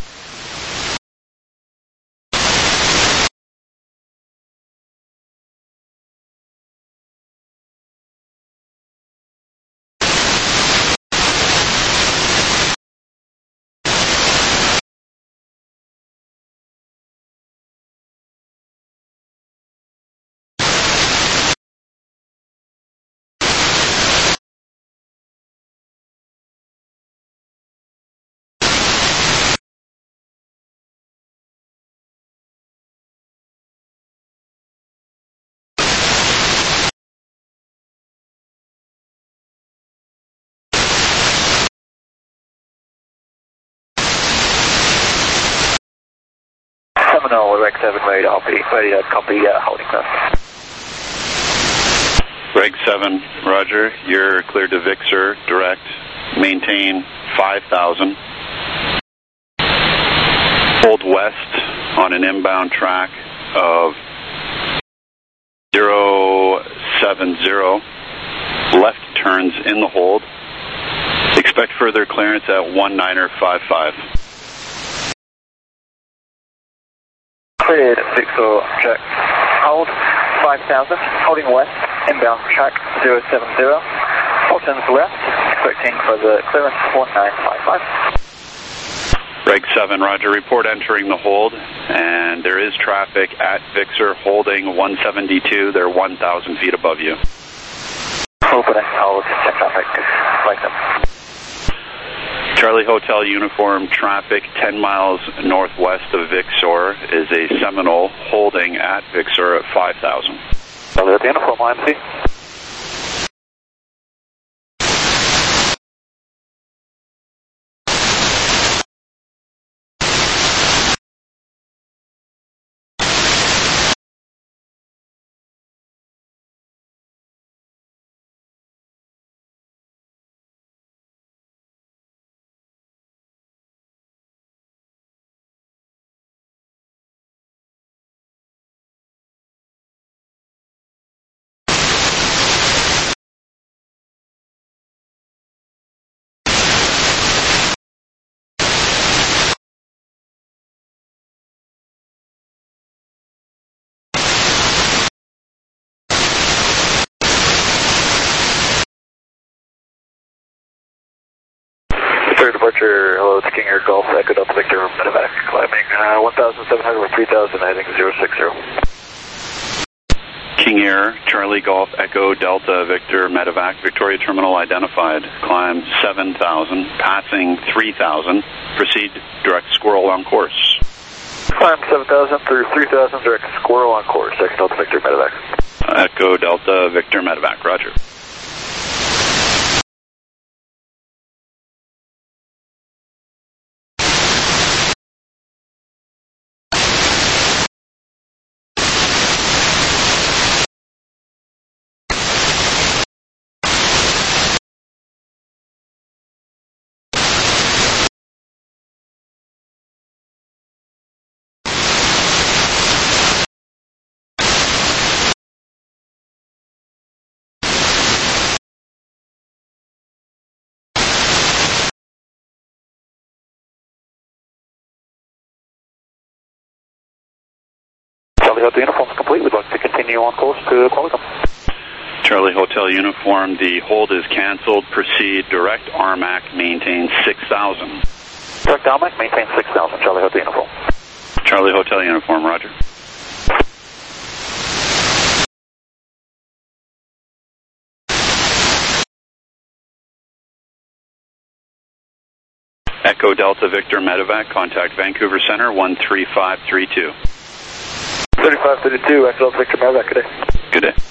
Terminal, Reg 7, ready to copy, holding close. Reg 7, Roger. You're cleared to Victor, direct. Maintain 5000. Hold west on an inbound track of 070. Left turns in the hold. Expect further clearance at 1955. Cleared, Victor, check. Hold 5000, holding west, inbound track 070. All turns left, expecting further clearance 1955. Reg 7, Roger. Report entering the hold, and there is traffic at Victor holding 172. They're 1,000 feet above you. Opening, hold, check traffic, like them. Charlie Hotel uniform traffic 10 miles northwest of Victor is a Seminole holding at Victor at 5,000. Uniform, IMC. departure, hello, it's King Air Golf, Echo Delta Victor, Medevac, climbing 1,700 with 3,000, heading 060. King Air, Charlie Golf, Echo Delta Victor, Medevac, Victoria Terminal identified, climb 7,000, passing 3,000, proceed direct squirrel on course. Climb 7,000 through 3,000, direct squirrel on course, Echo Delta Victor, Medevac. Echo Delta Victor, Medevac, roger. Charlie Hotel Uniform is complete. We'd like to continue on course to Qualicum. Charlie Hotel Uniform, the hold is canceled. Proceed direct RMAC, maintain 6,000. Direct RMAC, maintain 6,000. Charlie Hotel Uniform. Charlie Hotel Uniform, roger. Echo Delta Victor Medevac, contact Vancouver Center 13532. 3532, Echo Delta Victor Medevac, good day. Good day.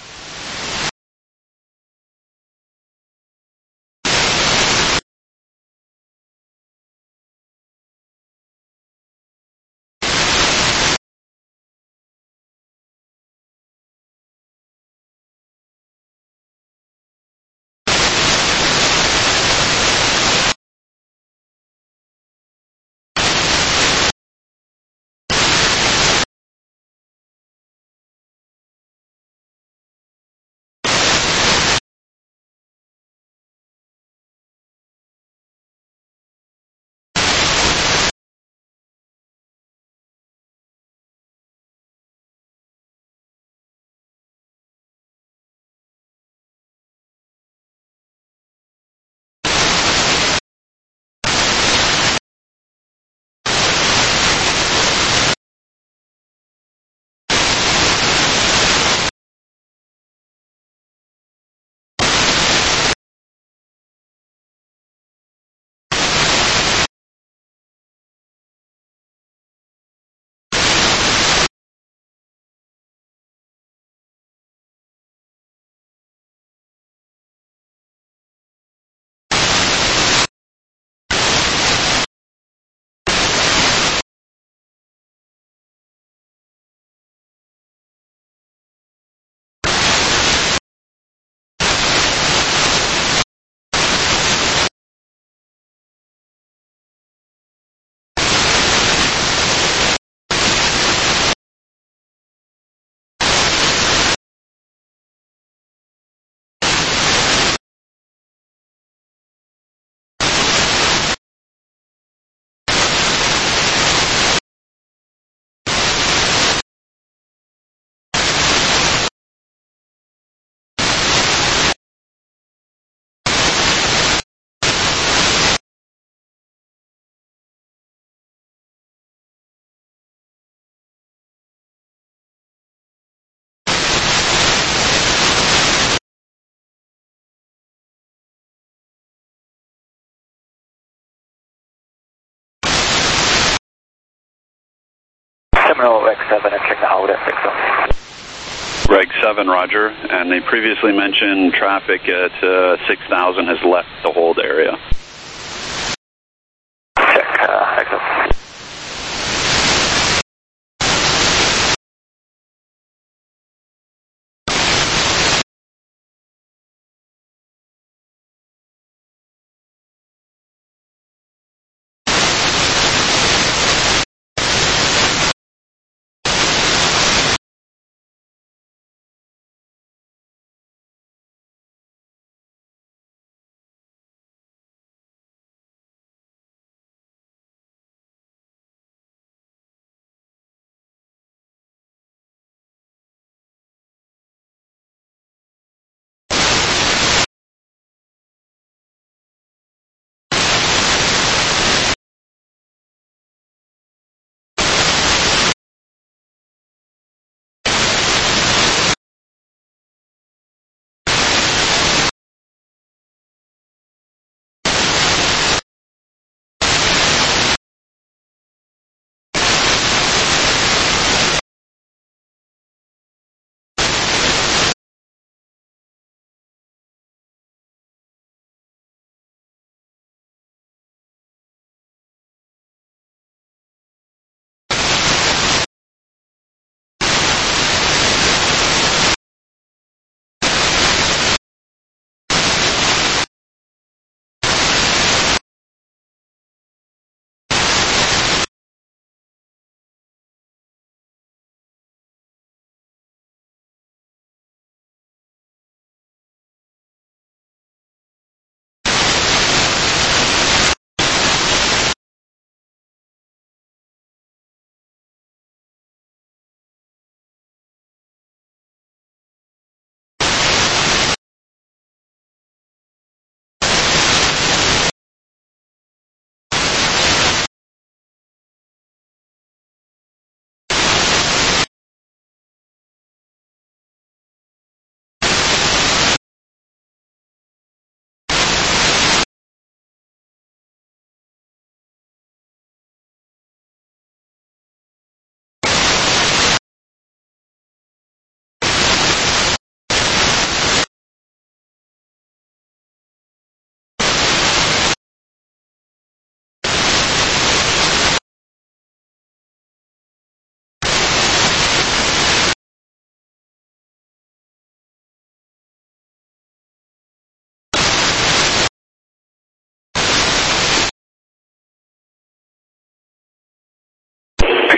Terminal Reg 7 and check the holiday fix. Reg 7, roger. And the previously mentioned traffic at 6,000 has left the hold area. Check, exit.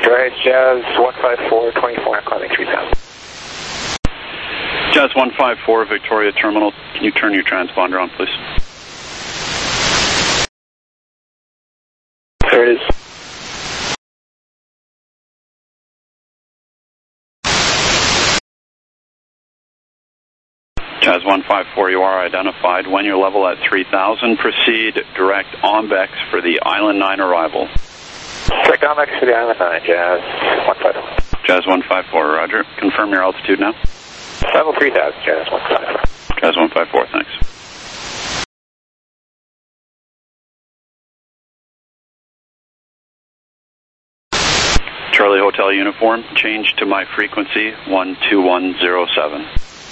Right, Jazz 154, 24, climbing 3000. Jazz 154, Victoria Terminal. Can you turn your transponder on, please? There it is. Jazz 154, you are identified. When you're level at 3000, proceed direct OMBEX for the Island 9 arrival. Direct OMBEX for the Island 9, Jazz 154. Jazz 154, roger. Confirm your altitude now. Level 3000, Jazz 154. Jazz 154, thanks. Charlie Hotel Uniform, change to my frequency 12107.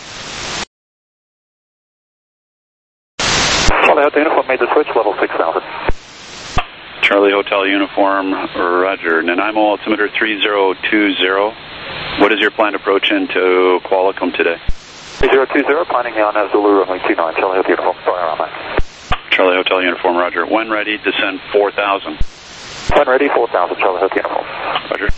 Charlie Hotel Uniform made the switch, level 6000. Charlie Hotel Uniform, roger. Nanaimo altimeter 3020. What is your planned approach into Qualicum today? 3020, planning on Zulu runway 29, Charlie Hotel Uniform, sorry on that. Charlie Hotel Uniform, roger. When ready, descend 4000. When ready, 4000, Charlie Hotel Uniform. Roger.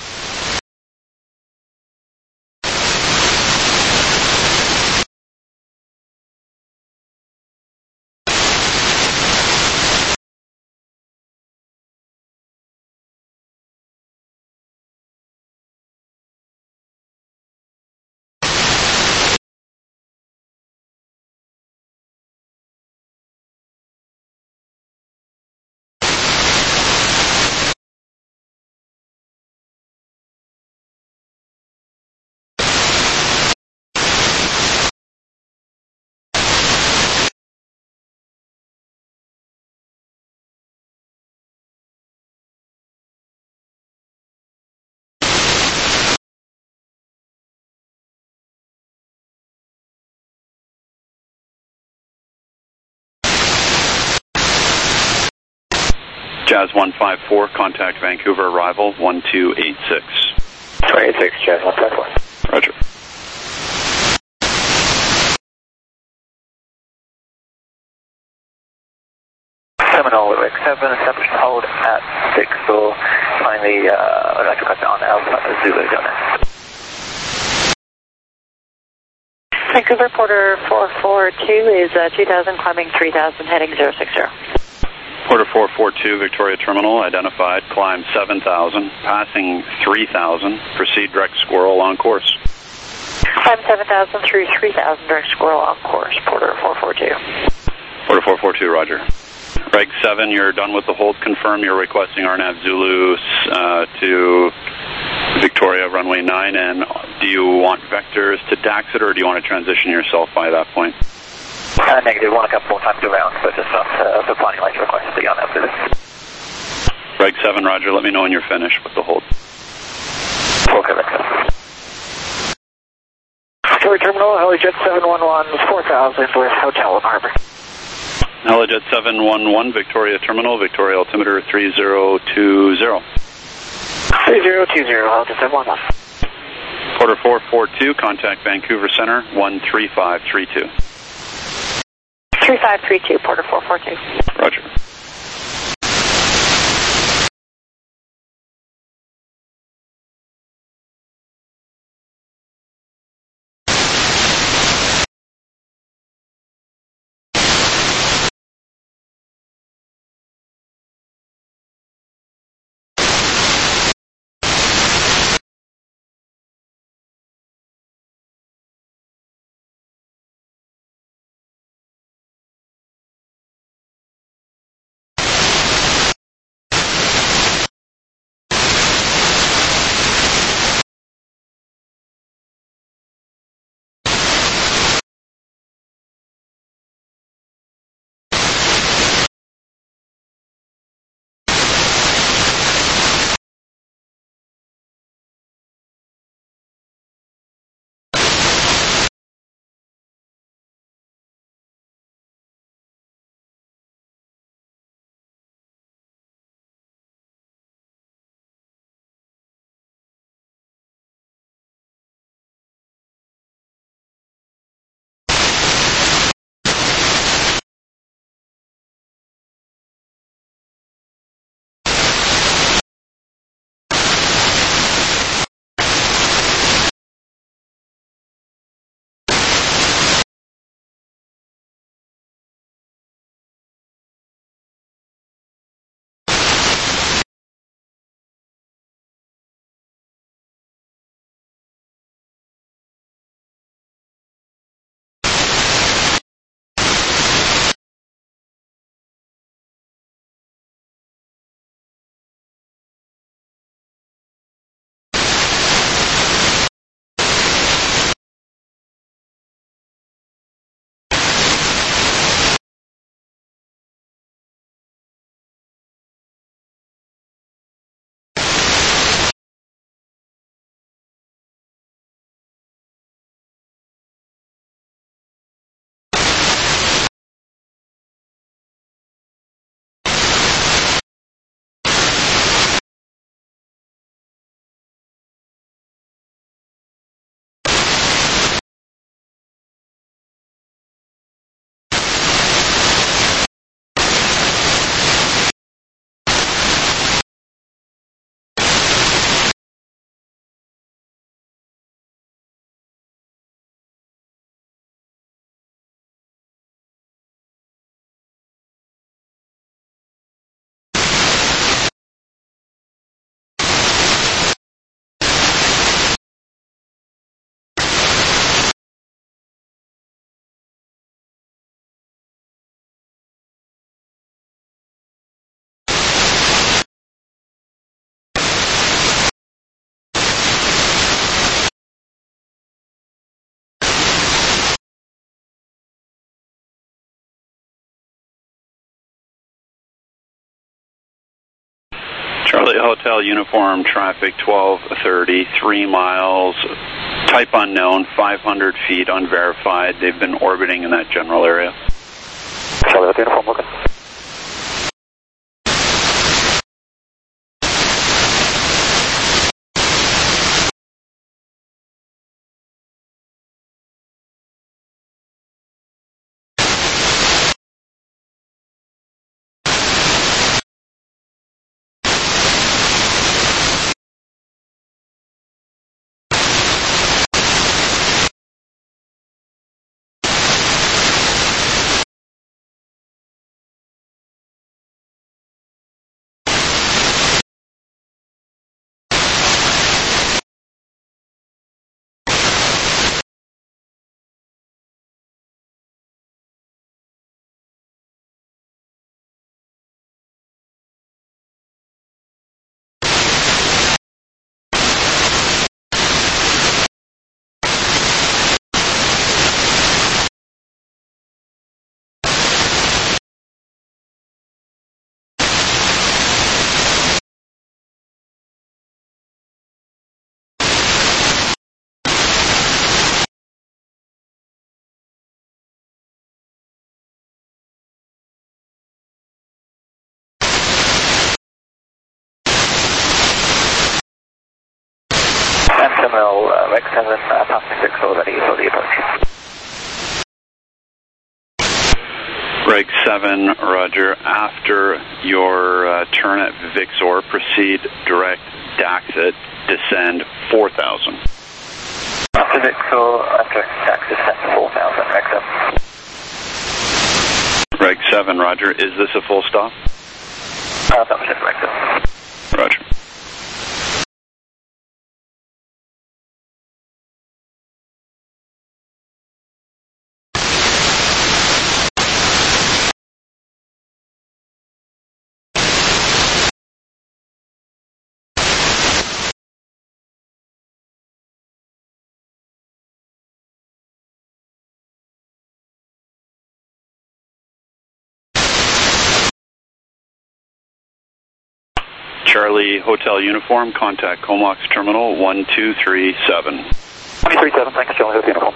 Jazz 154, contact Vancouver arrival 1286. 286, Jazz 154. Roger. Seminole, Rick 7, establishment hold at 6, so finally, electric cut on Alpha Zulu, don't it? Vancouver Porter 442 is 2000, climbing 3000, heading 060. Porter 442, Victoria Terminal, identified, climb 7000, passing 3000, proceed direct Squirrel on course. Climb 7000 through 3000, direct Squirrel on course, Porter 442. Porter 442, roger. Reg 7, you're done with the hold. Confirm you're requesting RNAV Zulu to Victoria runway 9, and do you want vectors to Daxit, or do you want to transition yourself by that point? Negative, want a couple more times around, but just not the planning like request to be on after this. Reg 7, roger, let me know when you're finished with the hold. Okay, let's go. Victoria Terminal, Helijet 711, 4000 with Hotel in Harbor. Helijet 711, Victoria Terminal, Victoria altimeter 3020. 3020, Helijet 711. Porter 442, contact Vancouver Center 13532. 3532, Porter 442. Roger. Charlie Hotel Uniform Traffic 1230, 3 miles, type unknown, 500 feet, unverified. They've been orbiting in that general area. Charlie Hotel Uniform, looking. Terminal Rex 7, passing 6 already for the approach. Reg 7, Roger. After your turn at Vixor, proceed direct Daxit, descend 4,000. After Vixor, after Daxit, descend 4,000, Rex 7. Reg 7, Roger. Is this a full stop? That was it, Rex 7. Roger. Charlie Hotel Uniform, contact Comox Terminal 1237. 1237, thanks, Charlie Hotel Uniform.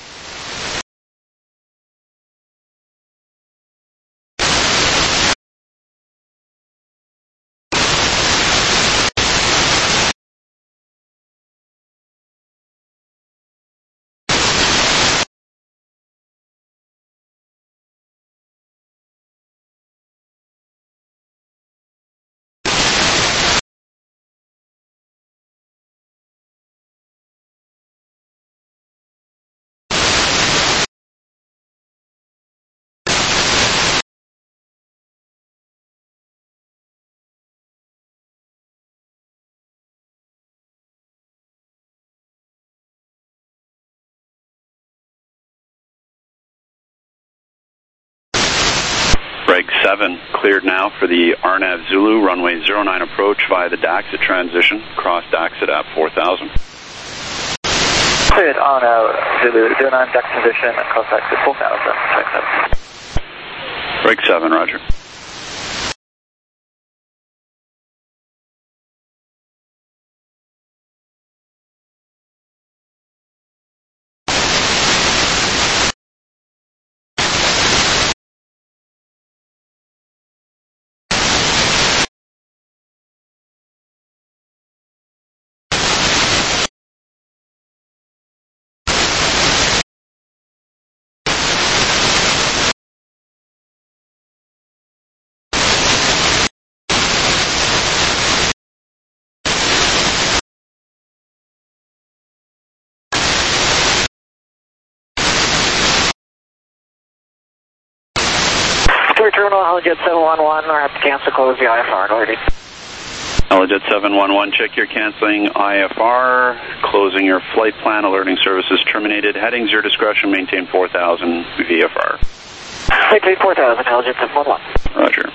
Reg 7, cleared now for the RNAV Zulu, runway 09 approach via the Daxit transition, cross Daxit at 4,000. Cleared RNAV Zulu, 09 Daxit transition, cross Daxit 4,000, Reg 7. Reg 7, Roger. Terminal, Helijet 711, I have to cancel, close the IFR, already. Helijet 711, check your canceling IFR, closing your flight plan, alerting services terminated, headings your discretion, maintain 4,000 VFR. Maintain 4,000, Helijet 711. Roger.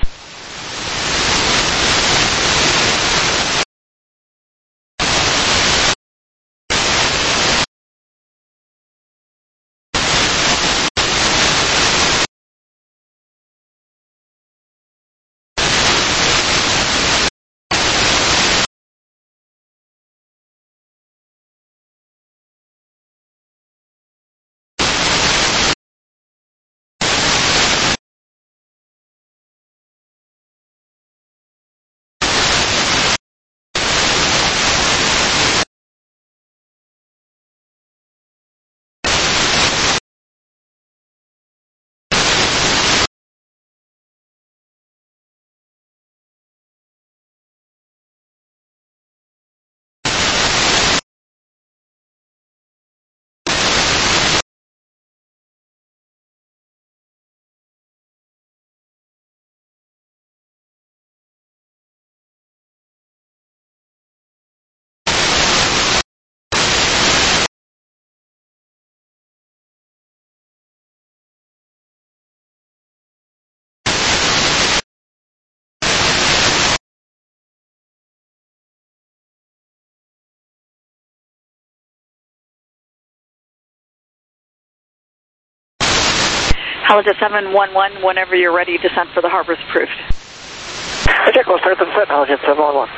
Helijet 711, whenever you're ready, descent for the harbor is approved. Check, we'll start the descent, Helijet 711.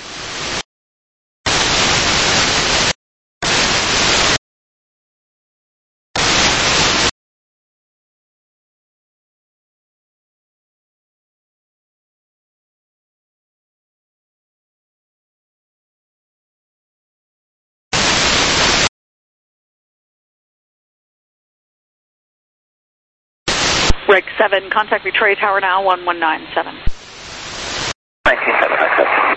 Reg 7, contact Victoria Tower now, 1197. 1997.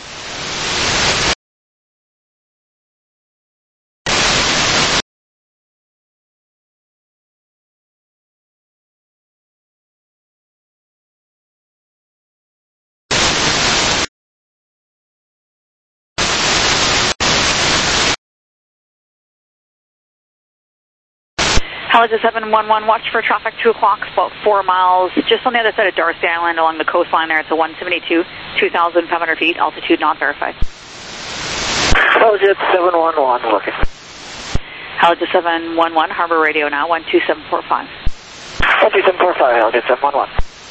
Helijet 711, watch for traffic 2 o'clock, about 4 miles, just on the other side of Darcy Island along the coastline there. It's a 172, 2,500 feet, altitude not verified. Helijet 711, looking. Helijet 711, harbor radio now, 12745. 12745, Helijet 711.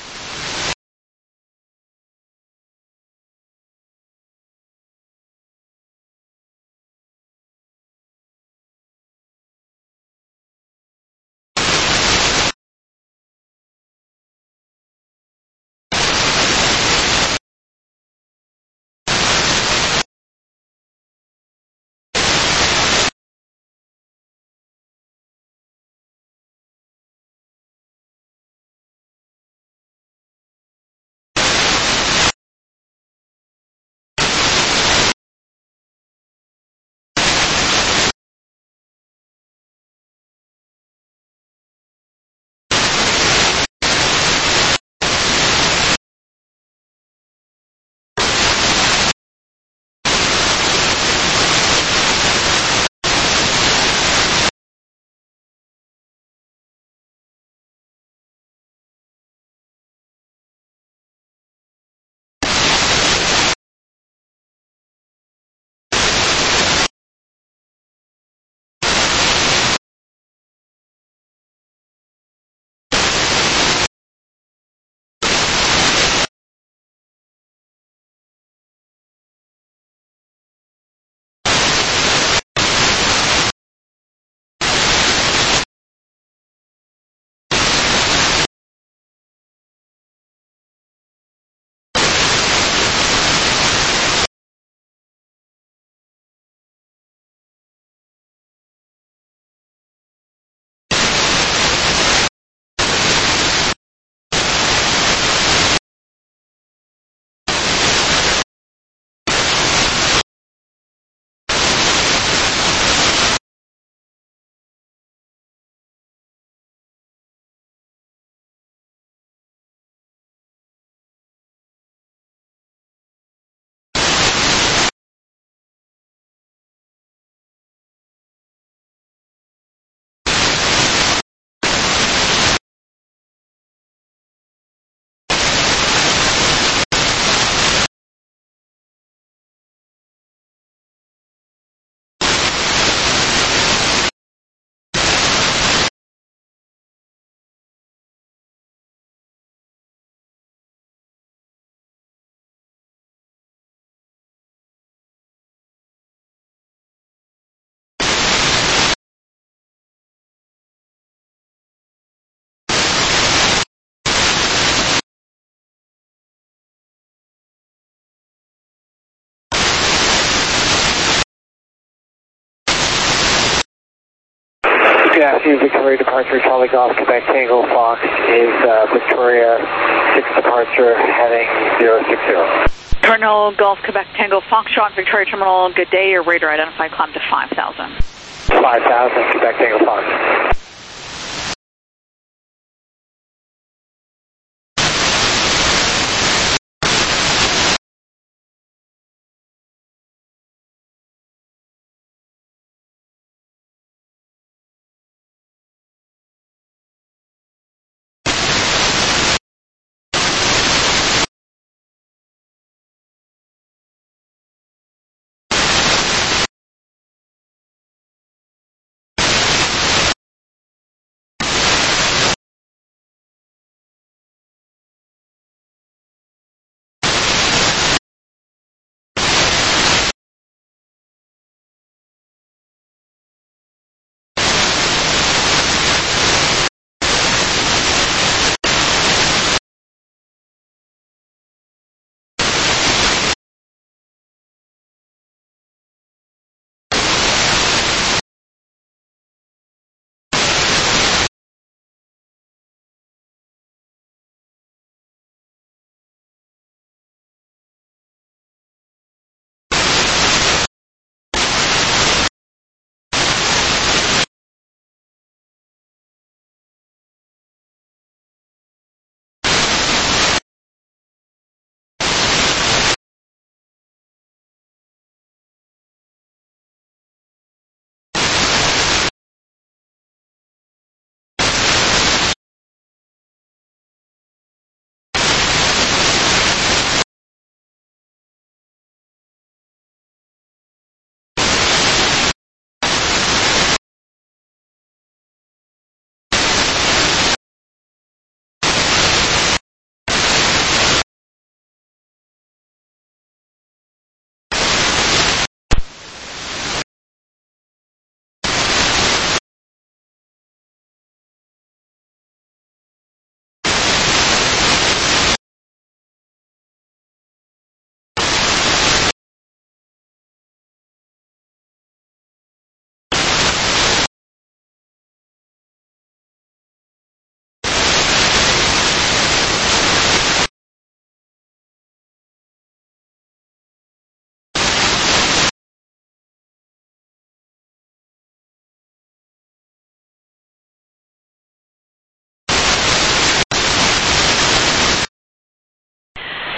Good afternoon, Victoria departure, Charlie Golf, Quebec Tango Fox is Victoria 6 departure heading 060. Colonel Golf, Quebec Tango Foxtrot, Victoria Terminal, good day, your radar identified climb to 5,000. 5,000, Quebec Tango Fox.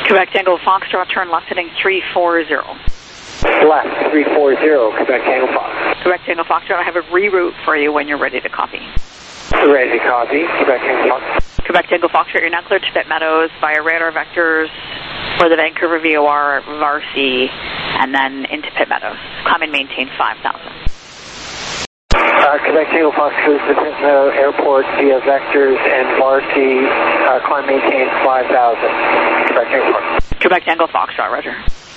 Quebec Tango Foxtrot, turn left heading 340. Left, 340, Quebec Tango Fox. Quebec Tango Foxtrot, I have a reroute for you when you're ready to copy. Ready to copy, Quebec Tango Fox. Quebec Tango Foxtrot, you're now cleared to Pitt Meadows via radar vectors for the Vancouver VOR, Varsy, and then into Pitt Meadows. Climb and maintain 5,000. Quebec Tango Fox goes to Pitt Meadows Airport via vectors and Varsy, climb maintain 5,000. Quebec Tango Fox. Quebec Tango Foxtrot, roger.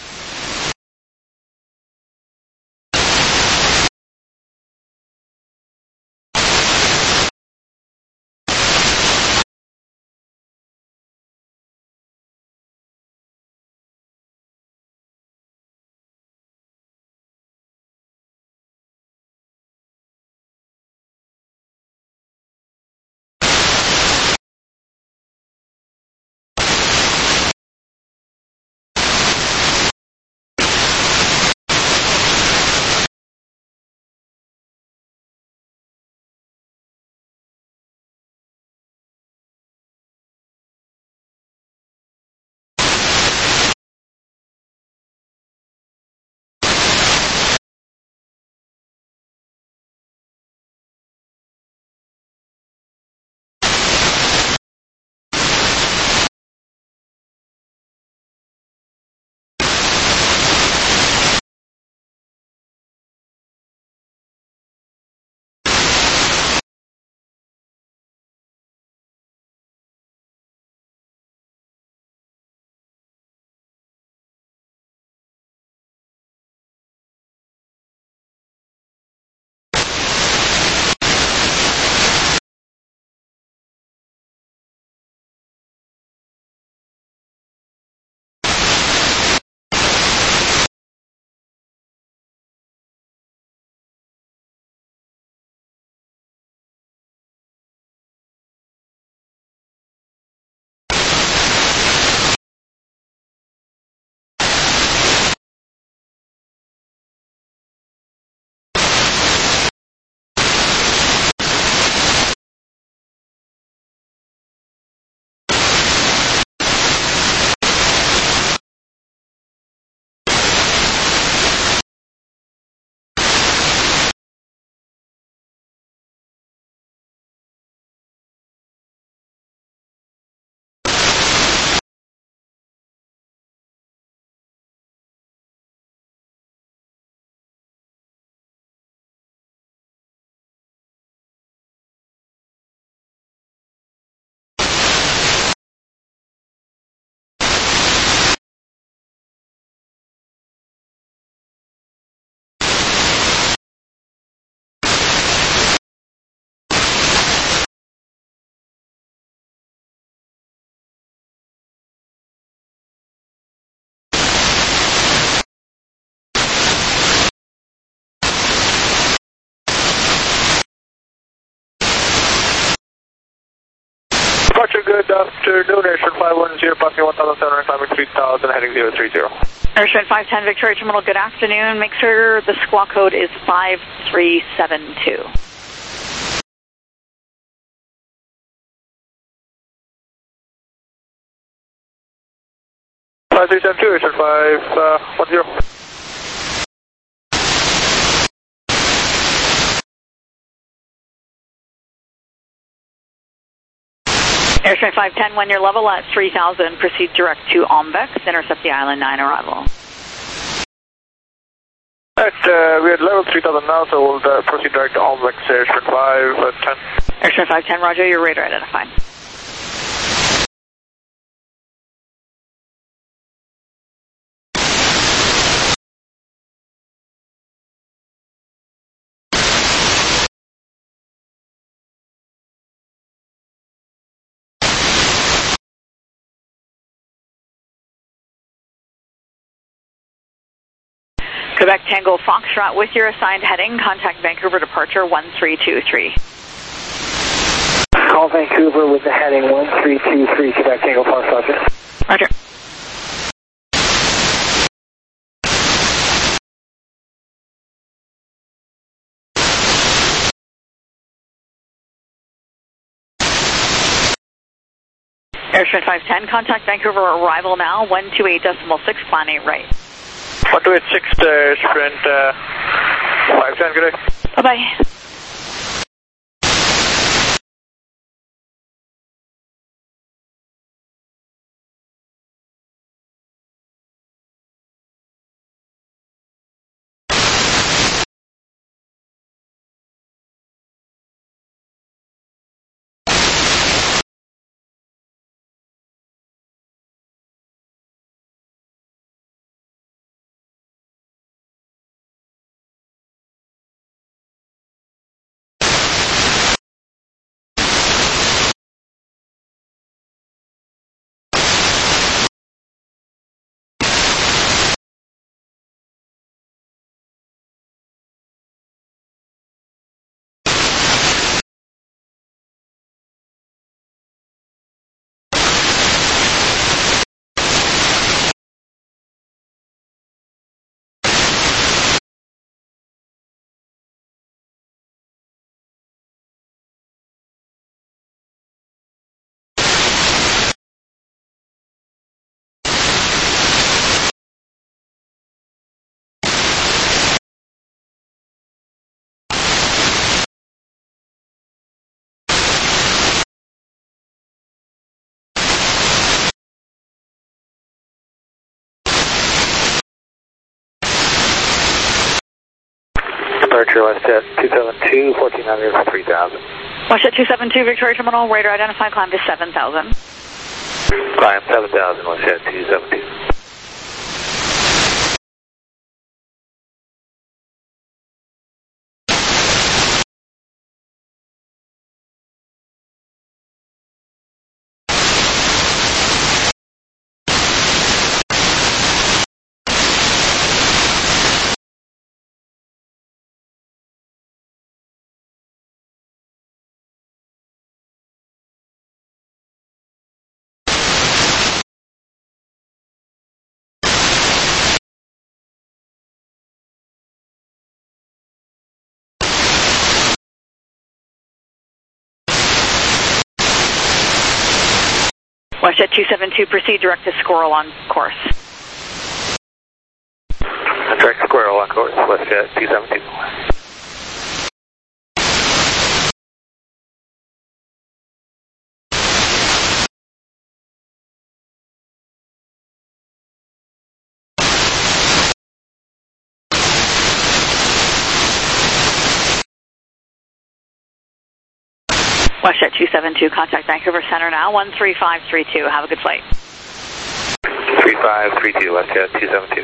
Departure, good afternoon, Airstream 510, passing 1,700, climbing 3,000, heading 030. Airstream 510, Victoria Terminal, good afternoon. Make sure the squawk code is 5372. 5372, Airstream 510. Airstream 510, when you're level at 3,000, proceed direct to Ombex, intercept the Island 9 arrival. Alright, we're at level 3,000 now, so we'll proceed direct to Ombex, Airstream 510. Airstream 510, roger, your radar identified. Quebec Tango Foxtrot, with your assigned heading, contact Vancouver departure 1323. Call Vancouver with the heading 1323, Quebec Tango Foxtrot. Roger. Air Sprint 510, contact Vancouver arrival now, 128.6, plan 8 right. 1286 Sprint 510, good day. Bye-bye. Departure WestJet 272, 1400 for 3000. WestJet 272, Victoria Terminal, radar identified, climb to 7,000. Climb 7000, WestJet 272. WestJet 272, proceed direct to Squirrel on course. Direct Squirrel on course, WestJet 272. WestJet 272, contact Vancouver Center now, 13532. Have a good flight. 3532, WestJet 272.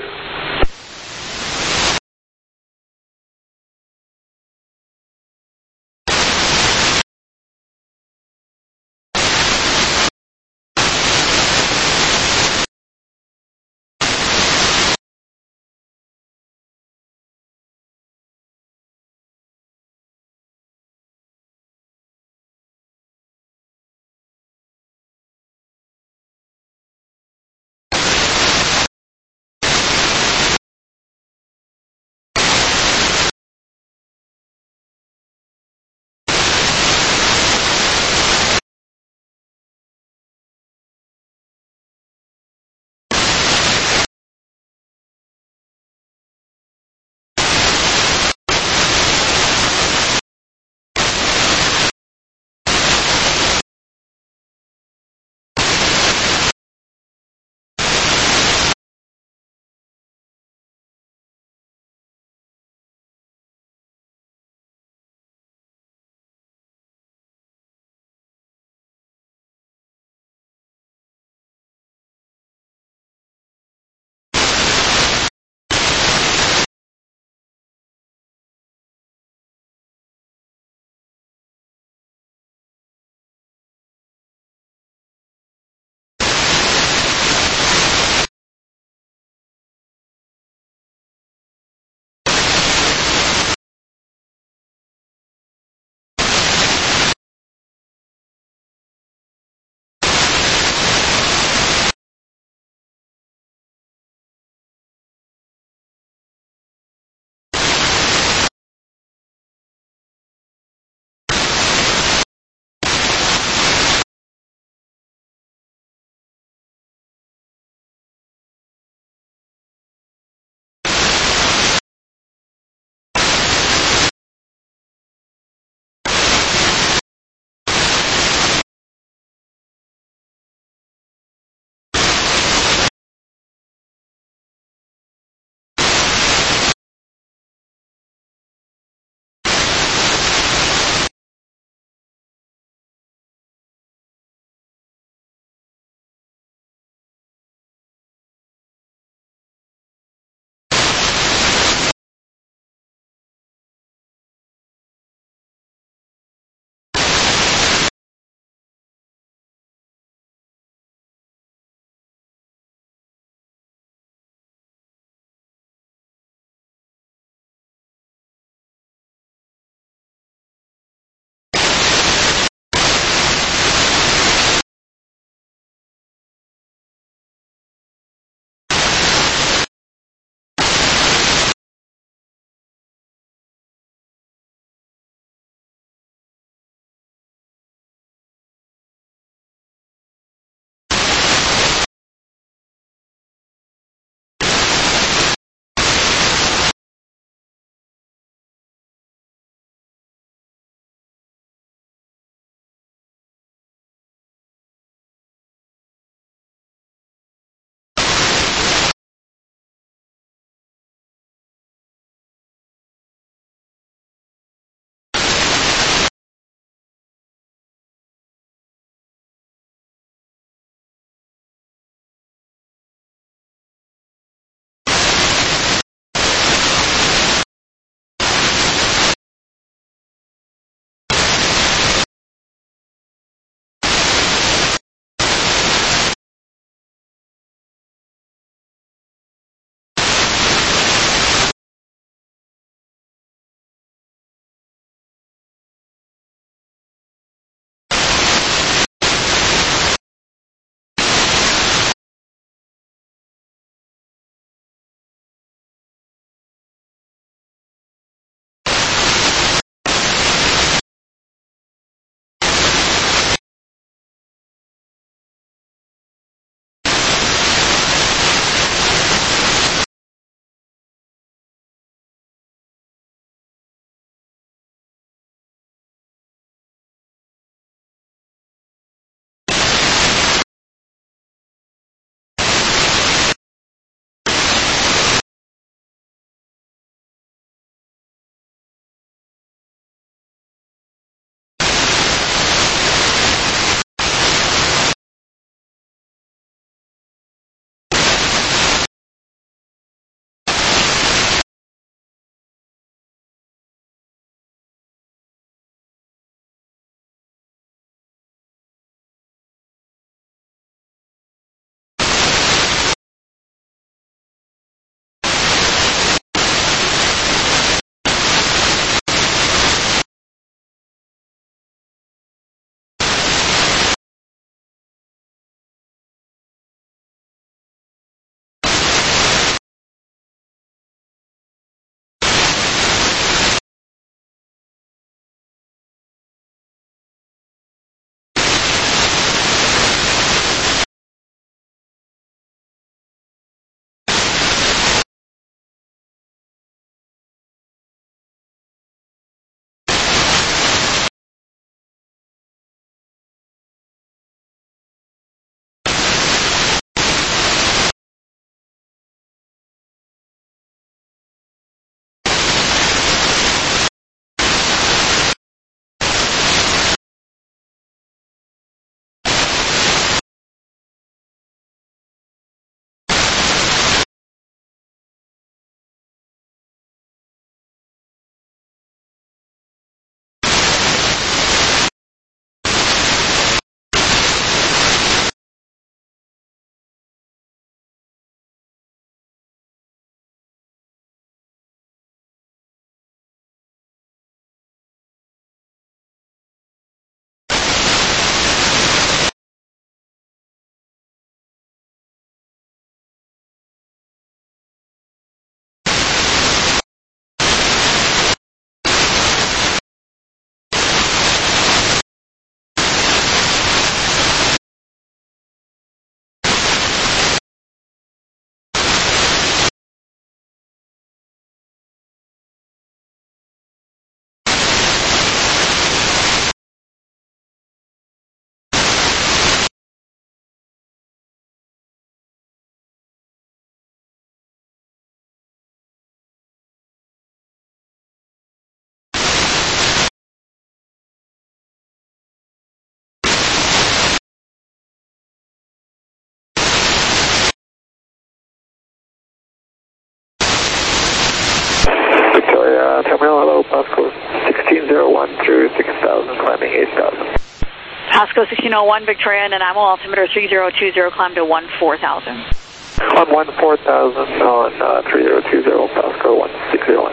Pasco 1601 through 6000, climbing 8000. Pasco 1601, Victoria, and Nanaimo, altimeter 3020, climb to 14,000. Climb 14,000 on 3020, Pasco 1601.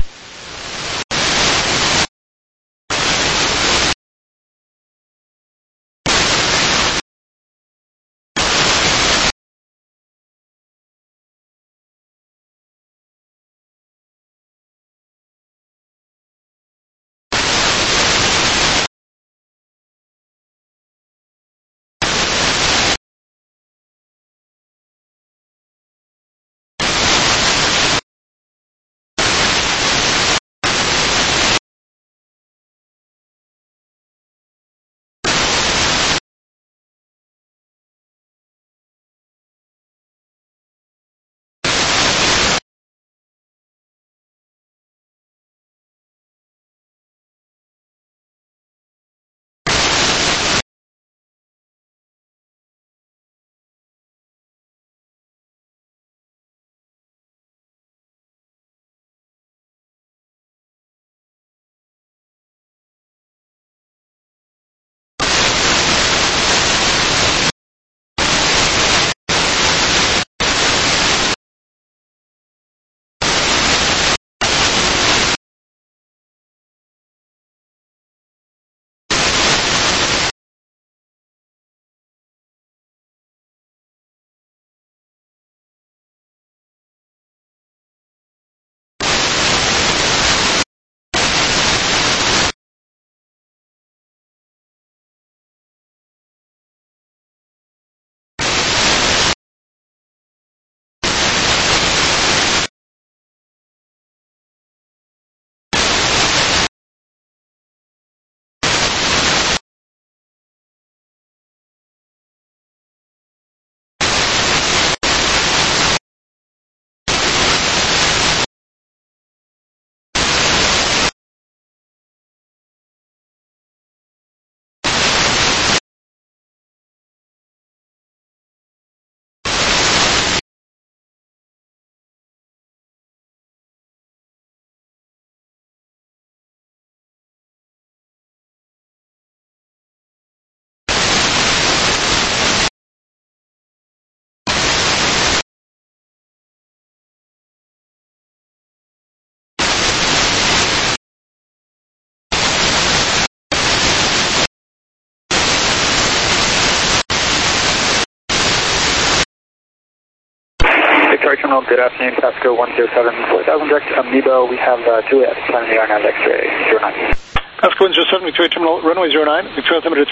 Victoria Terminal, good afternoon, Pasco 107, 4000, direct to Amoeba. We have Juliet, climbing the RNAV X-ray 09. Pasco 107, Victoria Terminal, runway 09, Victoria altimeter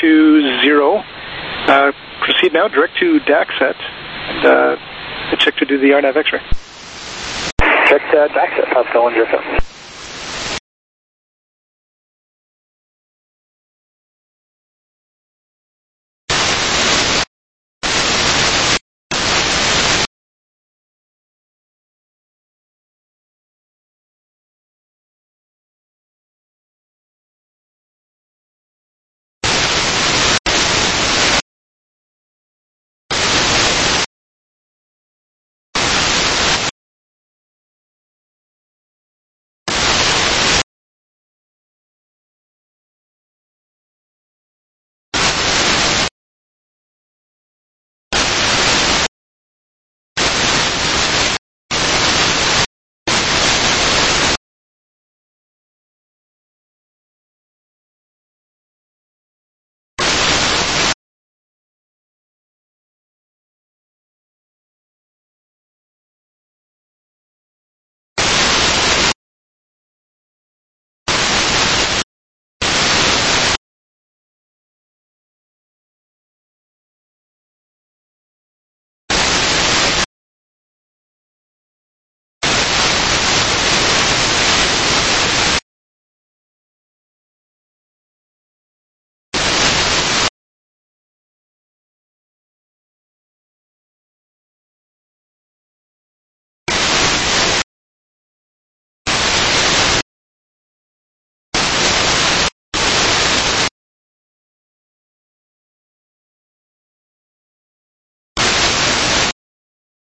3020. Proceed now, direct to DAXet, and check to do the RNAV X-ray. Check DAXet, Pasco 107.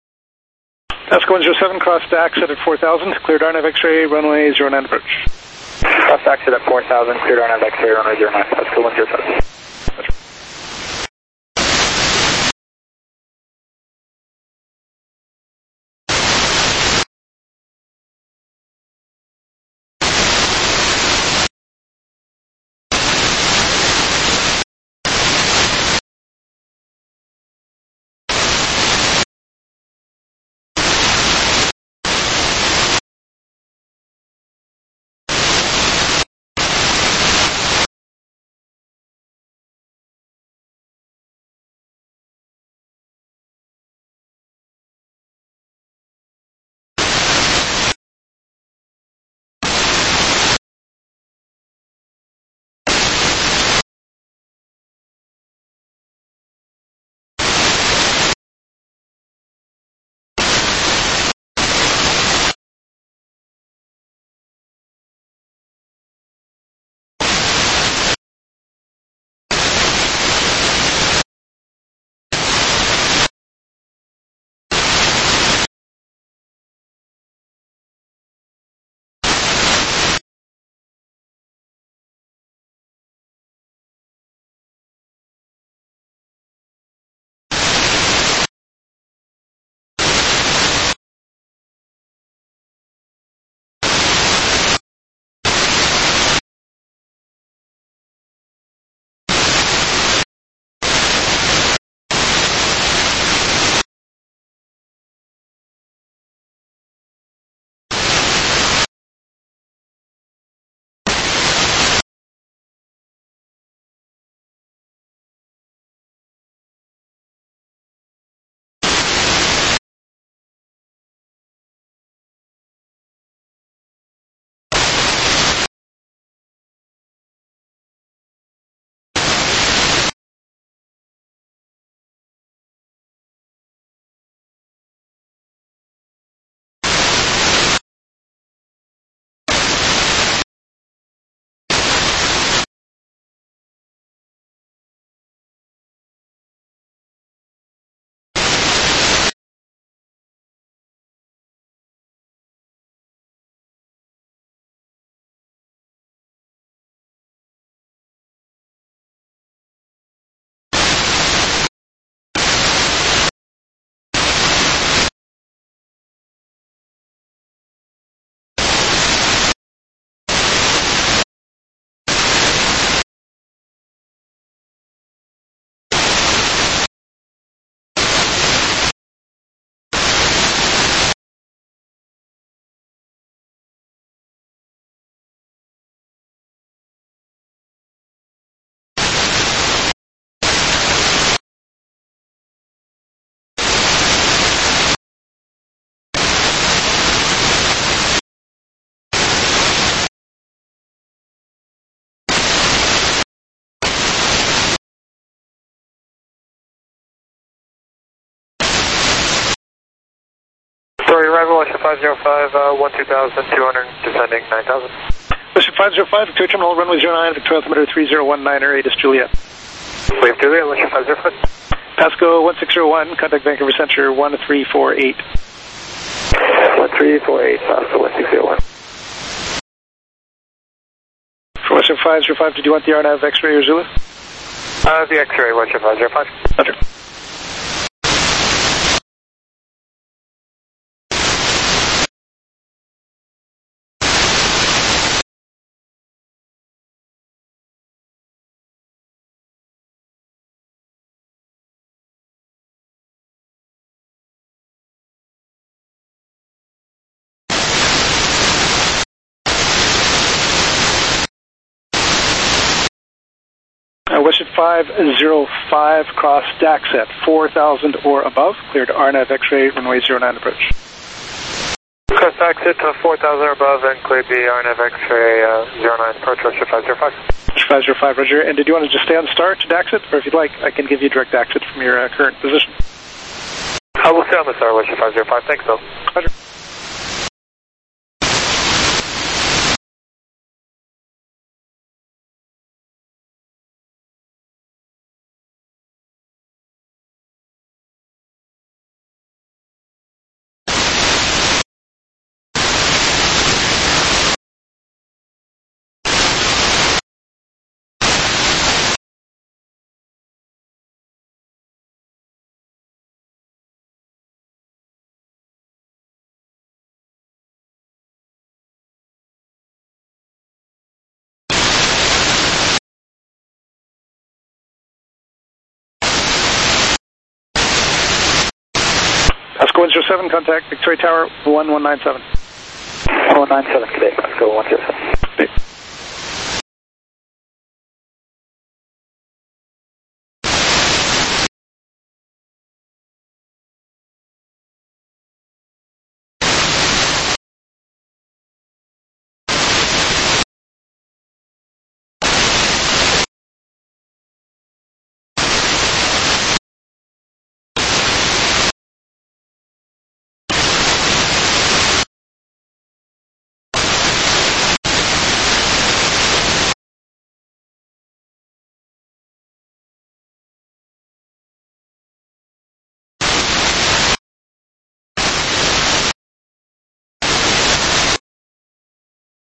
Pasco 107, cross DAXet at 4000, cleared RNAV X-ray, runway 09 approach. Cross exit at 4000, cleared RNAV X-ray, runway 09, Pasco 105. Sorry, arrival, Western 505, 12,200, descending 9,000. Western 505, Victoria Terminal, runway 09, Victoria altimeter 3019, ATIS Juliet. Wave Juliet, Western 505. Pasco 1601, contact Vancouver Center 1348. 1348, Pasco 1601. For Western 505, did you want the RNAV X-ray or Zulu? The X-ray, Western 505. Roger. Western 505, cross DAX at 4,000 or above, cleared RNAV X-ray, runway 09 approach. Cross exit to 4,000 or above and cleared the RNAV X-ray 09 approach, Western 505. Western 505, Roger. And did you want to just stay on star to DAX it? Or if you'd like, I can give you direct DAX it from your current position. I will stay on the star, Western 505. Thanks, Bill. Roger. Go 107, contact Victoria Tower 1197. 1197, Quebec. Let's go 107.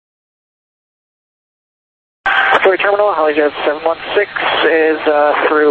Victoria Terminal, Hollywood 716 is through